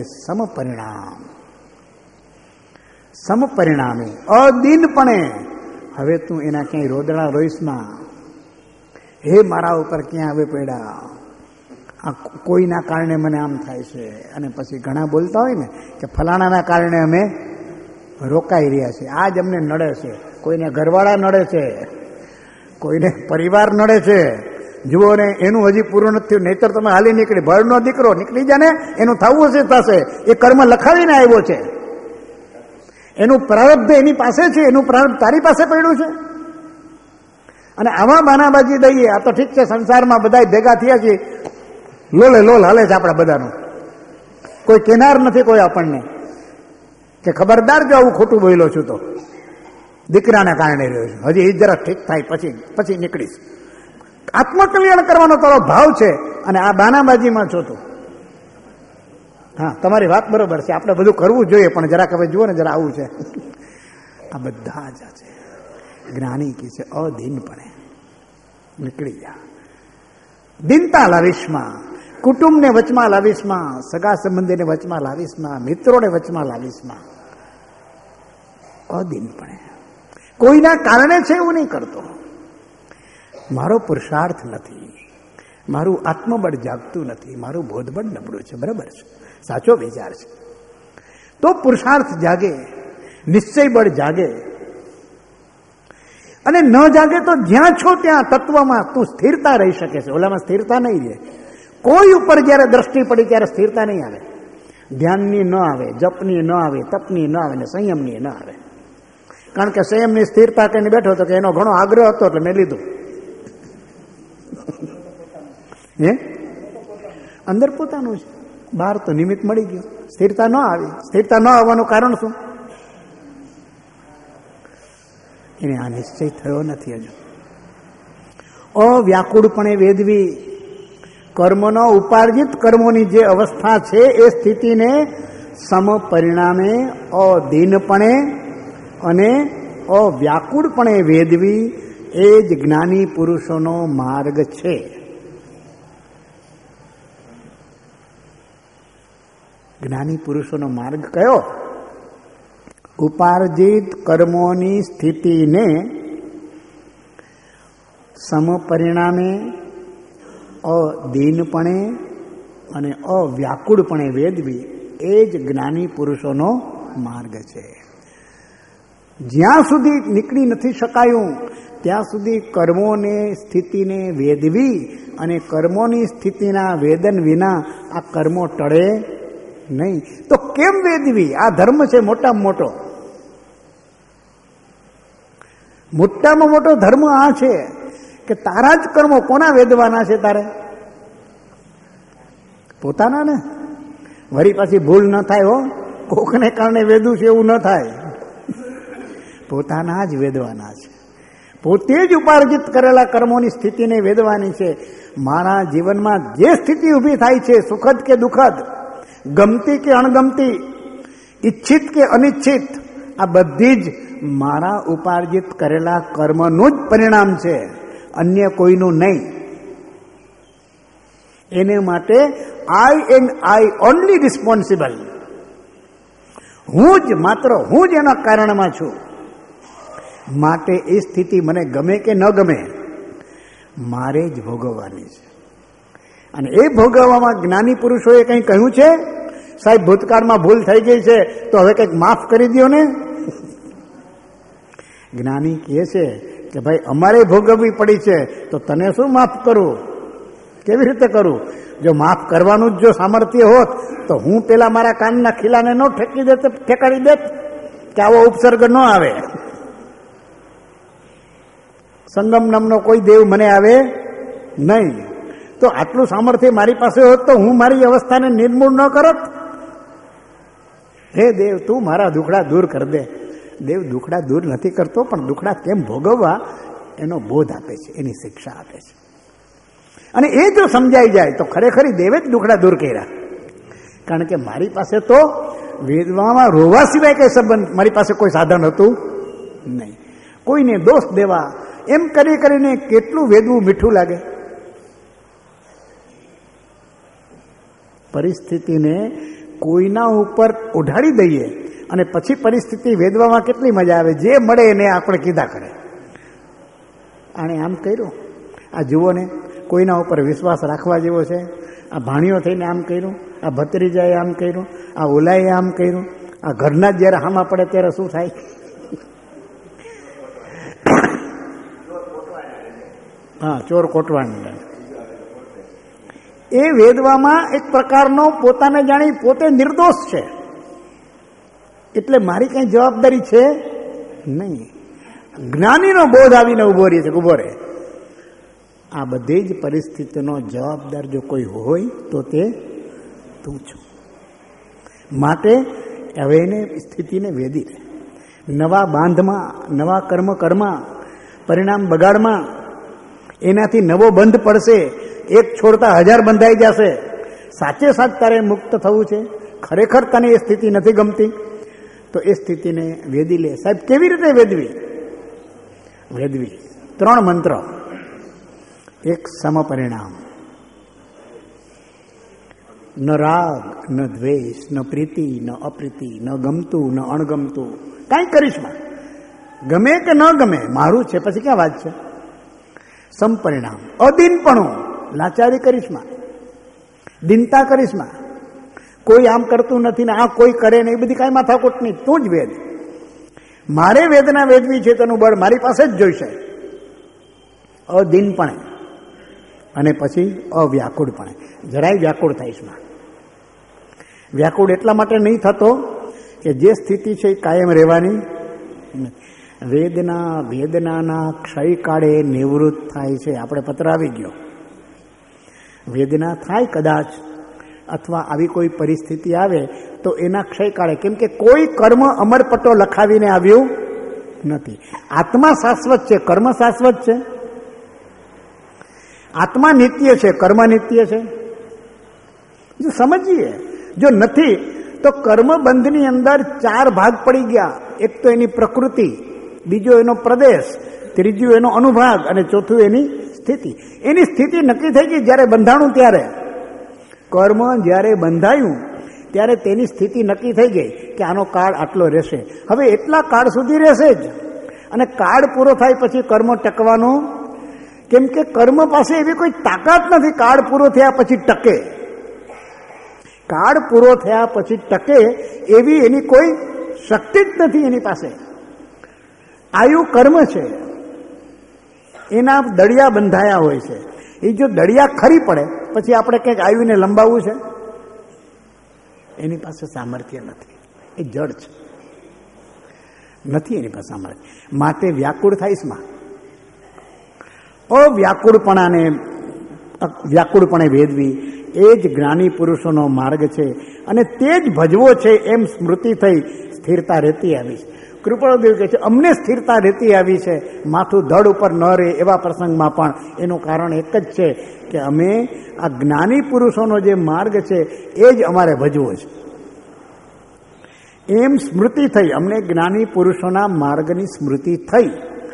સમપરિણામે અદીનપણે, હવે તું એના ક્યાંય રોદડા રોઈશ ના. હે મારા ઉપર ક્યાં હવે પડ્યા, આ કોઈના કારણે મને આમ થાય છે. અને પછી ઘણા બોલતા હોય ને કે ફલાણાના કારણે અમે રોકાઈ રહ્યા છીએ, આ જ અમને નડે છે. કોઈને ઘરવાળા નડે છે, કોઈને પરિવાર નડે છે. જુઓ ને, એનું હજી પૂરું નથી થયું, નહીતર તમે હાલી નીકળી, ભળનો દીકરો નીકળી જાય ને, એનું થવું હશે થશે. એ કર્મ લખાવીને આવ્યો છે, એનું પ્રારબ્ધ એની પાસે છે, એનું પ્રારબ્ધ તારી પાસે પડ્યું છે. અને આવા બાનાબાજી દઈએ, આ તો ઠીક છે સંસારમાં બધા ભેગા થયા છે, લોલે લોલ હાલે છે આપણા બધાનું, કોઈ કેનાર નથી કોઈ આપણને કે ખબરદાર જો આવું ખોટું બોલ્યો છું તો દીકરાને કારણે રહ્યો છું, હજી એ જરા ઠીક થાય પછી નીકળીશ. આત્મકલ્યાણ કરવાનો તારો ભાવ છે અને આ બાનાબાજીમાં છો તું. હા, તમારી વાત બરોબર છે, આપણે બધું કરવું જોઈએ, પણ જરાક હવે જુઓ ને જરા આવું છે. આ બધા જ છે જ્ઞાની કે છે અધીનપણે નીકળી જા. દિનતા લાવીશમાં, કુટુંબને વચમાં લાવીશમાં, સગા સંબંધીને વચમાં લાવીશમાં, મિત્રોને વચમાં લાવીશમાં. અધીનપણે કોઈના કારણે છે એવું નહીં કરતો. મારો પુરુષાર્થ નથી, મારું આત્મબળ જાગતું નથી, મારું બોધબળ નબળું છે. બરાબર છે, સાચો વિચાર છે. તો પુરુષાર્થ જાગે, નિશ્ચય બળ જાગે. અને ન જાગે તો જ્યાં છો ત્યાં તત્વમાં તું સ્થિરતા રહી શકે છે. ઓલામાં સ્થિરતા નહીં રહે. કોઈ ઉપર જ્યારે દ્રષ્ટિ પડી ત્યારે સ્થિરતા નહીં આવે. ધ્યાનની ન આવે, જપની ન આવે, તપની ન આવે ને સંયમની ન આવે. કારણ કે સંયમની સ્થિરતા કહીને બેઠો હતો કે એનો ઘણો આગ્રહ હતો એટલે મેં લીધું. હે, અંદર પોતાનું છે, બહાર તો નિમિત્ત મળી ગયું. સ્થિરતા ન આવી. સ્થિરતા ન આવવાનું કારણ શું? એને આ નિશ્ચય થયો નથી હજુ. અવ્યાકુળપણે વેદવી, કર્મનો ઉપાર્જિત કર્મોની જે અવસ્થા છે એ સ્થિતિને સમપરિણામે અધીનપણે અને અવ્યાકુળપણે વેદવી એ જ જ્ઞાની પુરુષોનો માર્ગ છે. જ્ઞાની પુરુષોનો માર્ગ કયો? ઉપાર્જિત કર્મોની સ્થિતિને સમપરિણામે અધીનપણે અને અવ્યાકુળપણે વેદવી એ જ જ્ઞાની પુરુષોનો માર્ગ છે. જ્યાં સુધી નીકળી નથી શકાયું ત્યાં સુધી કર્મોને સ્થિતિને વેદવી અને કર્મોની સ્થિતિના વેદન વિના આ કર્મો ટળે નહીં. તો કેમ વેદવી? આ ધર્મ છે મોટામાં મોટો. મોટામાં મોટો ધર્મ આ છે કે તારા જ કર્મો કોના વેદવાના છે? તારે પોતાના ને. વળી પાછી ભૂલ ન થાય હો, કોકને કારણે વેદું છે એવું ન થાય. પોતાના જ વેદવાના છે. પોતે જ ઉપાર્જિત કરેલા કર્મોની સ્થિતિને વેદવાની છે. મારા જીવનમાં જે સ્થિતિ ઊભી થાય છે, સુખદ કે દુઃખદ, ગમતી કે અણગમતી, ઈચ્છિત કે અનિચ્છિત, આ બધી જ મારા ઉપાર્જિત કરેલા કર્મનું જ પરિણામ છે, અન્ય કોઈનું નહીં. એને માટે I and I only responsible. હું જ માત્ર હું જ એના કારણમાં છું. માટે એ સ્થિતિ મને ગમે કે ન ગમે મારે જ ભોગવવાની છે. અને એ ભોગવવામાં જ્ઞાની પુરુષોએ કંઈ કહ્યું છે? સાહેબ ભૂતકાળમાં ભૂલ થઈ ગઈ છે તો હવે કંઈક માફ કરી દો ને. જ્ઞાની કહે છે કે ભાઈ અમારે ભોગવવી પડી છે તો તને શું માફ કરું? કેવી રીતે કરું? જો માફ કરવાનું જ જો સામર્થ્ય હોત તો હું પેલા મારા કાનના ખીલાને ન ઠેકાડી દેત કે આવો ઉપસર્ગ ન આવે. સંગમ નામનો કોઈ દેવ મને આવે નહીં. તો આટલું સામર્થ્ય મારી પાસે હોત તો હું મારી અવસ્થાને નિર્મૂળ ન કરત. હે દેવ, તું મારા દુખડા દૂર કર દે. દેવ દુખડા દૂર નથી કરતો, પણ દુખડા કેમ ભોગવવા એનો બોધ આપે છે, એની શિક્ષા આપે છે. અને એ જો સમજાઈ જાય તો ખરેખર દેવે જ દુખડા દૂર કર્યા. કારણ કે મારી પાસે તો વેદવામાં રોવા સિવાય કઈ સંબંધ, મારી પાસે કોઈ સાધન હતું નહીં. કોઈને દોષ દેવા એમ કરી કરીને કેટલું વેદવું મીઠું લાગે. પરિસ્થિતિને કોઈના ઉપર ઓઢાડી દઈએ અને પછી પરિસ્થિતિ વેદવામાં કેટલી મજા આવે. જે મળે એને આપણે કીધા કરે. આણે આમ કર્યું, આ જુઓ ને, કોઈના ઉપર વિશ્વાસ રાખવા જેવો છે? આ ભાણીઓ થઈને આમ કર્યું, આ ભત્રીજાએ આમ કર્યું, આ ઓલાએ આમ કર્યું. આ ઘરના જ જ્યારે હામાં પડે ત્યારે શું થાય? હા, ચોર કોટવાણ. એ વેદવામાં એક પ્રકારનો પોતાને જાણી પોતે નિર્દોષ છે એટલે મારી કઈ જવાબદારી છે નહીં. જ્ઞાનીનો બોધ આવીને ઉભો રહે છે, ઉભો રહે. આ બધી જ પરિસ્થિતિનો જવાબદાર જો કોઈ હોય તો તે તું છું. માટે હવે એને સ્થિતિને વેદી રહે. નવા બાંધમાં, નવા કર્મમાં, પરિણામ બગાડમાં એનાથી નવો બંધ પડશે. એક છોડતા 1000 બંધાઈ જશે. સાચે સાચ તારે મુક્ત થવું છે. ખરેખર તને એ સ્થિતિ નથી ગમતી તો એ સ્થિતિને વેદી લે. સાહેબ કેવી રીતે વેદવી? 3 મંત્ર. એક સમપરિણામ, ન રાગ ન દ્વેષ ન પ્રીતિ ન અપ્રીતિ ન ગમતું ન અણગમતું, કાંઈ કરિશ્મા, ગમે કે ન ગમે મારું છે, પછી ક્યાં વાત છે. સમપરિણામ, અદીનપણું, લાચારી કરિશ્મા, દિનતા કરિશ્મા, કોઈ આમ કરતું નથી ને આ કોઈ કરે ને એ બધી કાંઈ માથાકૂટ નહીં. તું જ વેદ. મારે વેદના વેદવી છે તેનું બળ મારી પાસે જ જોઈશે. અદીનપણે. અને પછી અવ્યાકુળપણે. જરાય વ્યાકુળ થઈશ માં. વ્યાકુળ એટલા માટે નહીં થતો કે જે સ્થિતિ છે એ કાયમ રહેવાની. વેદનાના ક્ષય કાળે નિવૃત્ત થાય છે. આપણે પત્ર આવી ગયો. વેદના થાય કદાચ, અથવા આવી કોઈ પરિસ્થિતિ આવે તો એના ક્ષય કાળે, કેમ કે કોઈ કર્મ અમરપટો લખાવીને આવ્યું નથી. આત્મા શાશ્વત છે, કર્મ શાશ્વત છે. આત્મા નિત્ય છે, કર્મ નિત્ય છે. જો સમજીએ, જો નથી તો કર્મબંધની અંદર 4 ભાગ પડી ગયા. એક તો એની પ્રકૃતિ, બીજો એનો પ્રદેશ, ત્રીજું એનો અનુભાગ અને ચોથું એની સ્થિતિ. એની સ્થિતિ નક્કી થઈ ગઈ જ્યારે બંધાણું ત્યારે. કર્મ જ્યારે બંધાયું ત્યારે તેની સ્થિતિ નક્કી થઈ ગઈ કે આનો કાળ આટલો રહેશે. હવે એટલા કાળ સુધી રહેશે જ. અને કાળ પૂરો થાય પછી કર્મ ટકવાનો, કેમ કે કર્મ પાસે એવી કોઈ તાકાત નથી કાળ પૂરો થયા પછી ટકે. કાળ પૂરો થયા પછી ટકે એવી એની કોઈ શક્તિ જ નથી એની પાસે. આયુ કર્મ છે, એના દળિયા બંધાયા હોય છે. એ જો દળિયા ખરી પડે પછી આપણે કંઈક આયુને લંબાવવું છે, એની પાસે સામર્થ્ય નથી. એ જડ છે, નથી એની પાસે સામર્થ્ય. માટે વ્યાકુળ થાઈશ માં. વ્યાકુળપણે વેદવી એ જ જ્ઞાની પુરુષોનો માર્ગ છે. અને તે જ ભજવો છે એમ સ્મૃતિ થઈ સ્થિરતા રહેતી આવી છે. કૃપાળુદેવ કહે છે અમને સ્થિરતા રહેતી આવી છે, માથું ધડ ઉપર ન રહે એવા પ્રસંગમાં પણ. એનું કારણ એક જ છે કે અમે આ જ્ઞાની પુરુષોનો જે માર્ગ છે એ જ અમારે ભજવો છે. એમ સ્મૃતિ થઈ, અમને જ્ઞાની પુરુષોના માર્ગની સ્મૃતિ થઈ.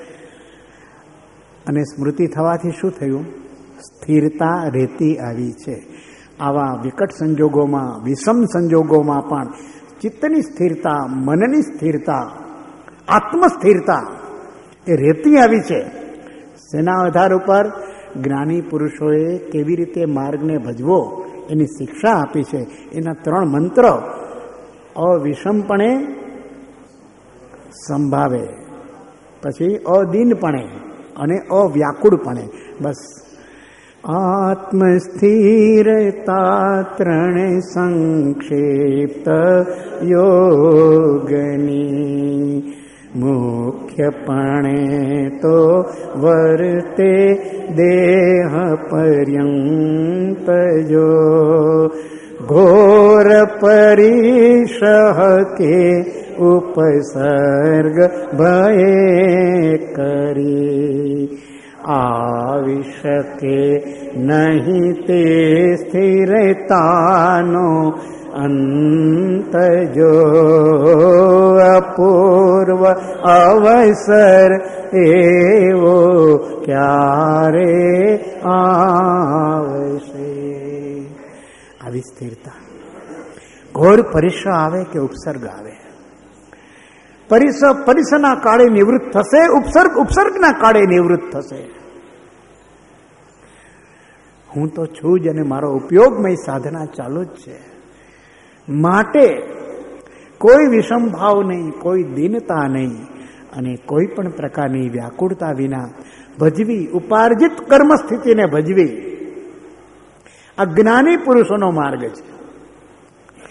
અને સ્મૃતિ થવાથી શું થયું? સ્થિરતા રહેતી આવી છે. આવા વિકટ સંજોગોમાં, વિષમ સંજોગોમાં પણ ચિત્તની સ્થિરતા, મનની સ્થિરતા, આત્મસ્થિરતા એ રહેતી આવી છે. શેના આધાર ઉપર? જ્ઞાની પુરુષોએ કેવી રીતે માર્ગને ભજવો એની શિક્ષા આપી છે. એના 3 મંત્ર અવિષમપણે સંભાવે, પછી અદીનપણે અને અવ્યાકુળપણે. બસ આત્મસ્થિરતા 3 સંક્ષિપ્ત યોગની, મુખ્યપણે તો વર્તે દેહ પર્યંત જો, ઘોર પરિષહ કે ઉપસર્ગ ભય કરી, આવી શકે નહીં તે સ્થિરતાનો અંત જો, અપૂર્વ અવસર એવો ક્યારે આવશે. આવી સ્થિરતા. ઘોર પરિષ આવે કે ઉપસર્ગ આવે, પરિસના કાળે નિવૃત્ત થશે, ઉપસર્ગના કાળે નિવૃત્ત થશે. હું તો છું જ અને મારો ઉપયોગમય સાધના ચાલુ જ છે. માટે કોઈ વિષમ ભાવ નહીં, કોઈ દીનતા નહીં અને કોઈ પણ પ્રકારની વ્યાકુળતા વિના ભજવી, ઉપાર્જિત કર્મ સ્થિતિને ભજવી અજ્ઞાની પુરુષોનો માર્ગ છે.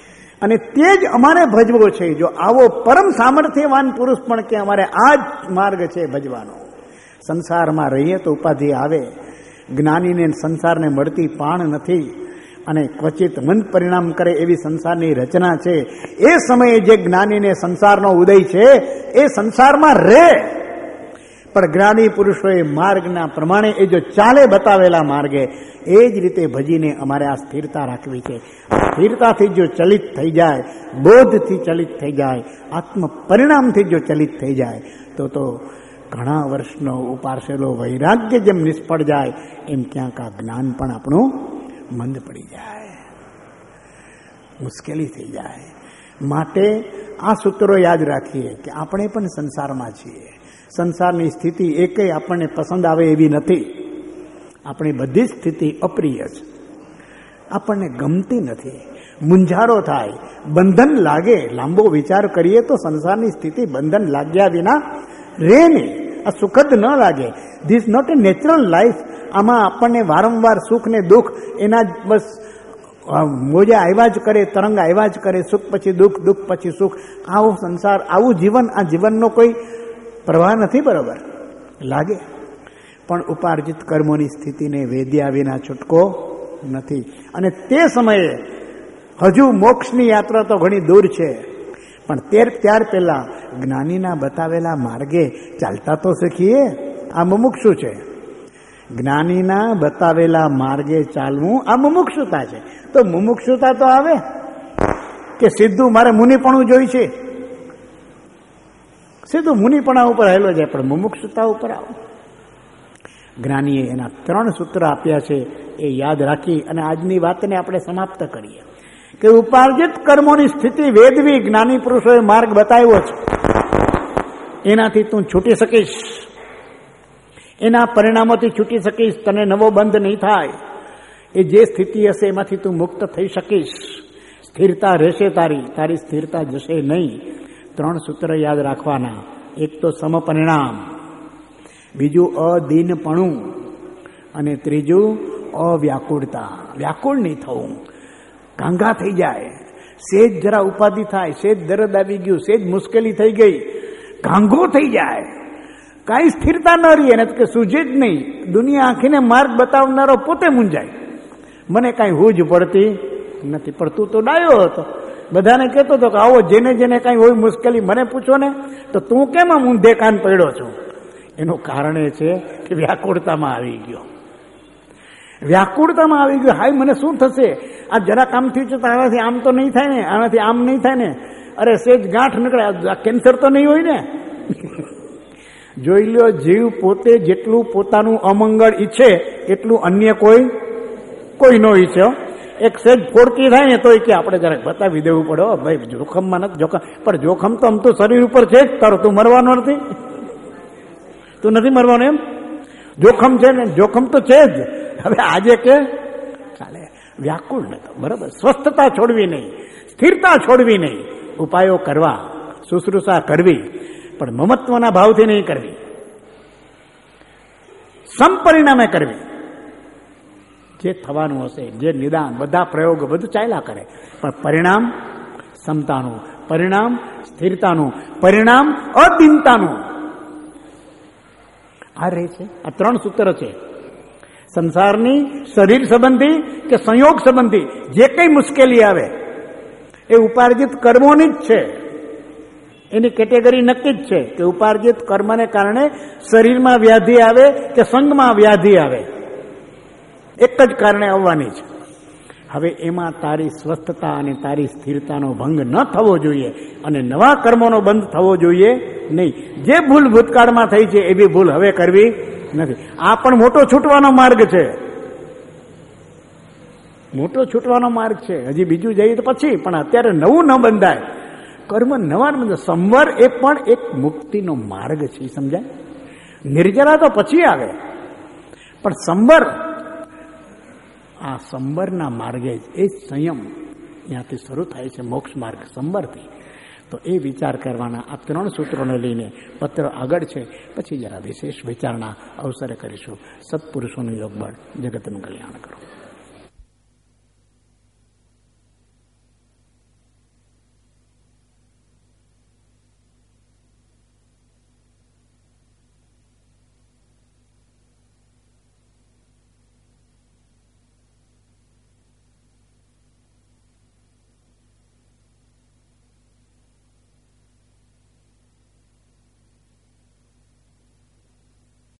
અને તે જ અમારે ભજવો છે. જો આવો પરમ સામર્થ્યવાન પુરુષ પણ કે અમારે આ જ માર્ગ છે ભજવાનો. સંસારમાં રહીએ તો ઉપાધિ આવે. જ્ઞાનીને સંસારને મળતી પાણ નથી અને ક્વચિત મંદ પરિણામ કરે એવી સંસારની રચના છે. એ સમયે જે જ્ઞાનીને સંસારનો ઉદય છે એ સંસારમાં રહે, પણ જ્ઞાની પુરુષોએ માર્ગના પ્રમાણે એ જો ચાલે બતાવેલા માર્ગે એ જ રીતે ભજીને અમારે આ સ્થિરતા રાખવી છે. સ્થિરતાથી જો ચલિત થઈ જાય, બોધથી ચલિત થઈ જાય, આત્મ પરિણામથી જો ચલિત થઈ જાય તો ઘણા વર્ષનો ઉપાસેલો વૈરાગ્ય જેમ નિષ્ફળ જાય એમ ક્યાંક આ જ્ઞાન પણ આપણું મંદ પડી જાય, મુશ્કેલી થઈ જાય. માટે આ સૂત્રો યાદ રાખીએ કે આપણે પણ સંસારમાં છીએ. સંસારની સ્થિતિ એકેય આપણને પસંદ આવે એવી નથી. આપણી બધી જ સ્થિતિ અપ્રિય છે, આપણને ગમતી નથી, મૂંઝારો થાય, બંધન લાગે. લાંબો વિચાર કરીએ તો સંસારની સ્થિતિ બંધન લાગ્યા વિના રહે નહીં. આ સુખદ ન લાગે. This not a natural life. આમાં આપણને વારંવાર સુખ ને દુઃખ એના બસ મોજા આવ્યા જ કરે, તરંગ આવ્યા જ કરે. સુખ પછી દુઃખ, દુઃખ પછી સુખ. આવો સંસાર, આવું જીવન, આ જીવનનો કોઈ પ્રવાહ નથી. બરોબર લાગે, પણ ઉપાર્જિત કર્મોની સ્થિતિને વેદ્યા વિના છૂટકો નથી. અને તે સમયે હજુ મોક્ષની યાત્રા તો ઘણી દૂર છે, પણ ત્યાર પહેલા જ્ઞાનીના બતાવેલા માર્ગે ચાલતા તો શીખીએ. આ મુમુક્ષુ છે. જ્ઞાનીના બતાવેલા માર્ગે ચાલવું આ મુમુક્ષુતા છે. તો મુમુક્ષુતા તો આવે કે સીધું મારે મુનિપણું જોઈ છે, સીધું મુનિપણા ઉપર હેલો જાય, પણ મુમુક્ષુતા ઉપર આવો. જ્ઞાનીએ એના 3 સૂત્ર આપ્યા છે, એ યાદ રાખી અને આજની વાતને આપણે સમાપ્ત કરીએ કે ઉપાર્જિત કર્મોની સ્થિતિ વેદવી જ્ઞાની પુરુષોએ માર્ગ બતાવ્યો છે. એનાથી તું છૂટી શકીશ, એના પરિણામોથી છૂટી શકીશ. તને નવો બંધ નહીં થાય. એ જે સ્થિતિ હશે એમાંથી તું મુક્ત થઈ શકીશ. સ્થિરતા રહેશે તારી સ્થિરતા જશે નહીં. 3 સૂત્ર યાદ રાખવાના. એક તો સમપરિણામ, બીજું અદીનપણું, અને ત્રીજું અવ્યાકુળતા. વ્યાકુળ નહીં થવું, ગાંગા થઈ જાય. સેજ જરા ઉપાધિ થાય, સેજ દર્દ આવી ગયું, સેજ મુશ્કેલી થઈ ગઈ, ગાંગો થઈ જાય, કાંઈ સ્થિરતા ન રહી. એને કે સૂઝે જ નહીં. દુનિયા આખીને માર્ગ બતાવનારો પોતે મૂંઝાય. મને કાંઈ હૂજ પડતી નથી, પણ તું તો ડાયો હતો, બધાને કહેતો હતો કે આવો જેને જેને કાંઈ હોય મુશ્કેલી મને પૂછો ને, તો તું કેમ આમ ઊંધે કાન પડ્યો છો? એનું કારણ એ છે કે વ્યાકુળતામાં આવી ગયો. વ્યાકુળતામાં આવી ગયો. હાય મને શું થશે? આ જરા કામ થયું છે તો આનાથી આમ તો નહીં થાય ને, આનાથી આમ નહીં થાય ને, અરે સેજ ગાંઠ નીકળે, કેન્સર તો નહીં હોય ને. જોઈ લ્યો, જીવ પોતે જેટલું પોતાનું અમંગળ ઈચ્છે એટલું અન્ય કોઈ ન ઈચ્છે. એક સેજ ફોડકી થાય ને તોય કે આપણે જરાક બતાવી દેવું પડે, ભાઈ જોખમમાં નથી. જોખમ પણ જોખમ તો આમ તો શરીર ઉપર છે જ તારો. તું મરવાનો નથી, તું નથી મરવાનો એમ. જોખમ છે ને, જોખમ તો છે જ. હવે આજે કે ચાલે વ્યાકુળ નતો, બરાબર. સ્વસ્થતા છોડવી નહીં, સ્થિરતા છોડવી નહીં. ઉપાયો કરવા, શુશ્રૂષા કરવી, પણ મમત્વના ભાવથી નહીં કરવી, સંપરિણામે કરવી. જે થવાનું હશે, જે નિદાન, બધા પ્રયોગો બધું ચાલ્યા કરે, પણ પરિણામ સમતાનું, પરિણામ સ્થિરતાનું, પરિણામ અદીનતાનું. આ રહે છે. આ 3 સૂત્ર છે. સંસારની શરીર સંબંધી કે સંયોગ સંબંધી જે કઈ મુશ્કેલી આવે એ ઉપાર્જિત કર્મોની જ છે. એની કેટેગરી નક્કી જ છે કે ઉપાર્જિત કર્મને કારણે શરીરમાં વ્યાધિ આવે કે સંગમાં વ્યાધિ આવે, એક જ કારણે આવવાની છે. હવે એમાં તારી સ્વસ્થતા અને તારી સ્થિરતાનો ભંગ ન થવો જોઈએ અને નવા કર્મોનો બંધ થવો જોઈએ નહીં. જે ભૂલ ભૂતકાળમાં થઈ છે એવી ભૂલ હવે કરવી નથી. આ પણ મોટો છૂટવાનો માર્ગ છે, મોટો છૂટવાનો માર્ગ છે. હજી બીજું જઈએ તો પછી, પણ અત્યારે નવું ન બંધાય. કર્મ નવા બંધ. સંવર એ પણ એક મુક્તિનો માર્ગ છે, સમજાય? નિર્જરા તો પછી આવે, પણ સંવર, આ સંવરના માર્ગે એ સંયમ ત્યાંથી શરૂ થાય છે. મોક્ષ માર્ગ સંવરથી. તો એ વિચાર કરવાના. આ 3 સૂત્રોને લઈને પત્ર આગળ છે, પછી જરા વિશેષ વિચારણા અવસરે કરીશું. સત્પુરુષોનું યોગબળ જગતનું કલ્યાણ કરો.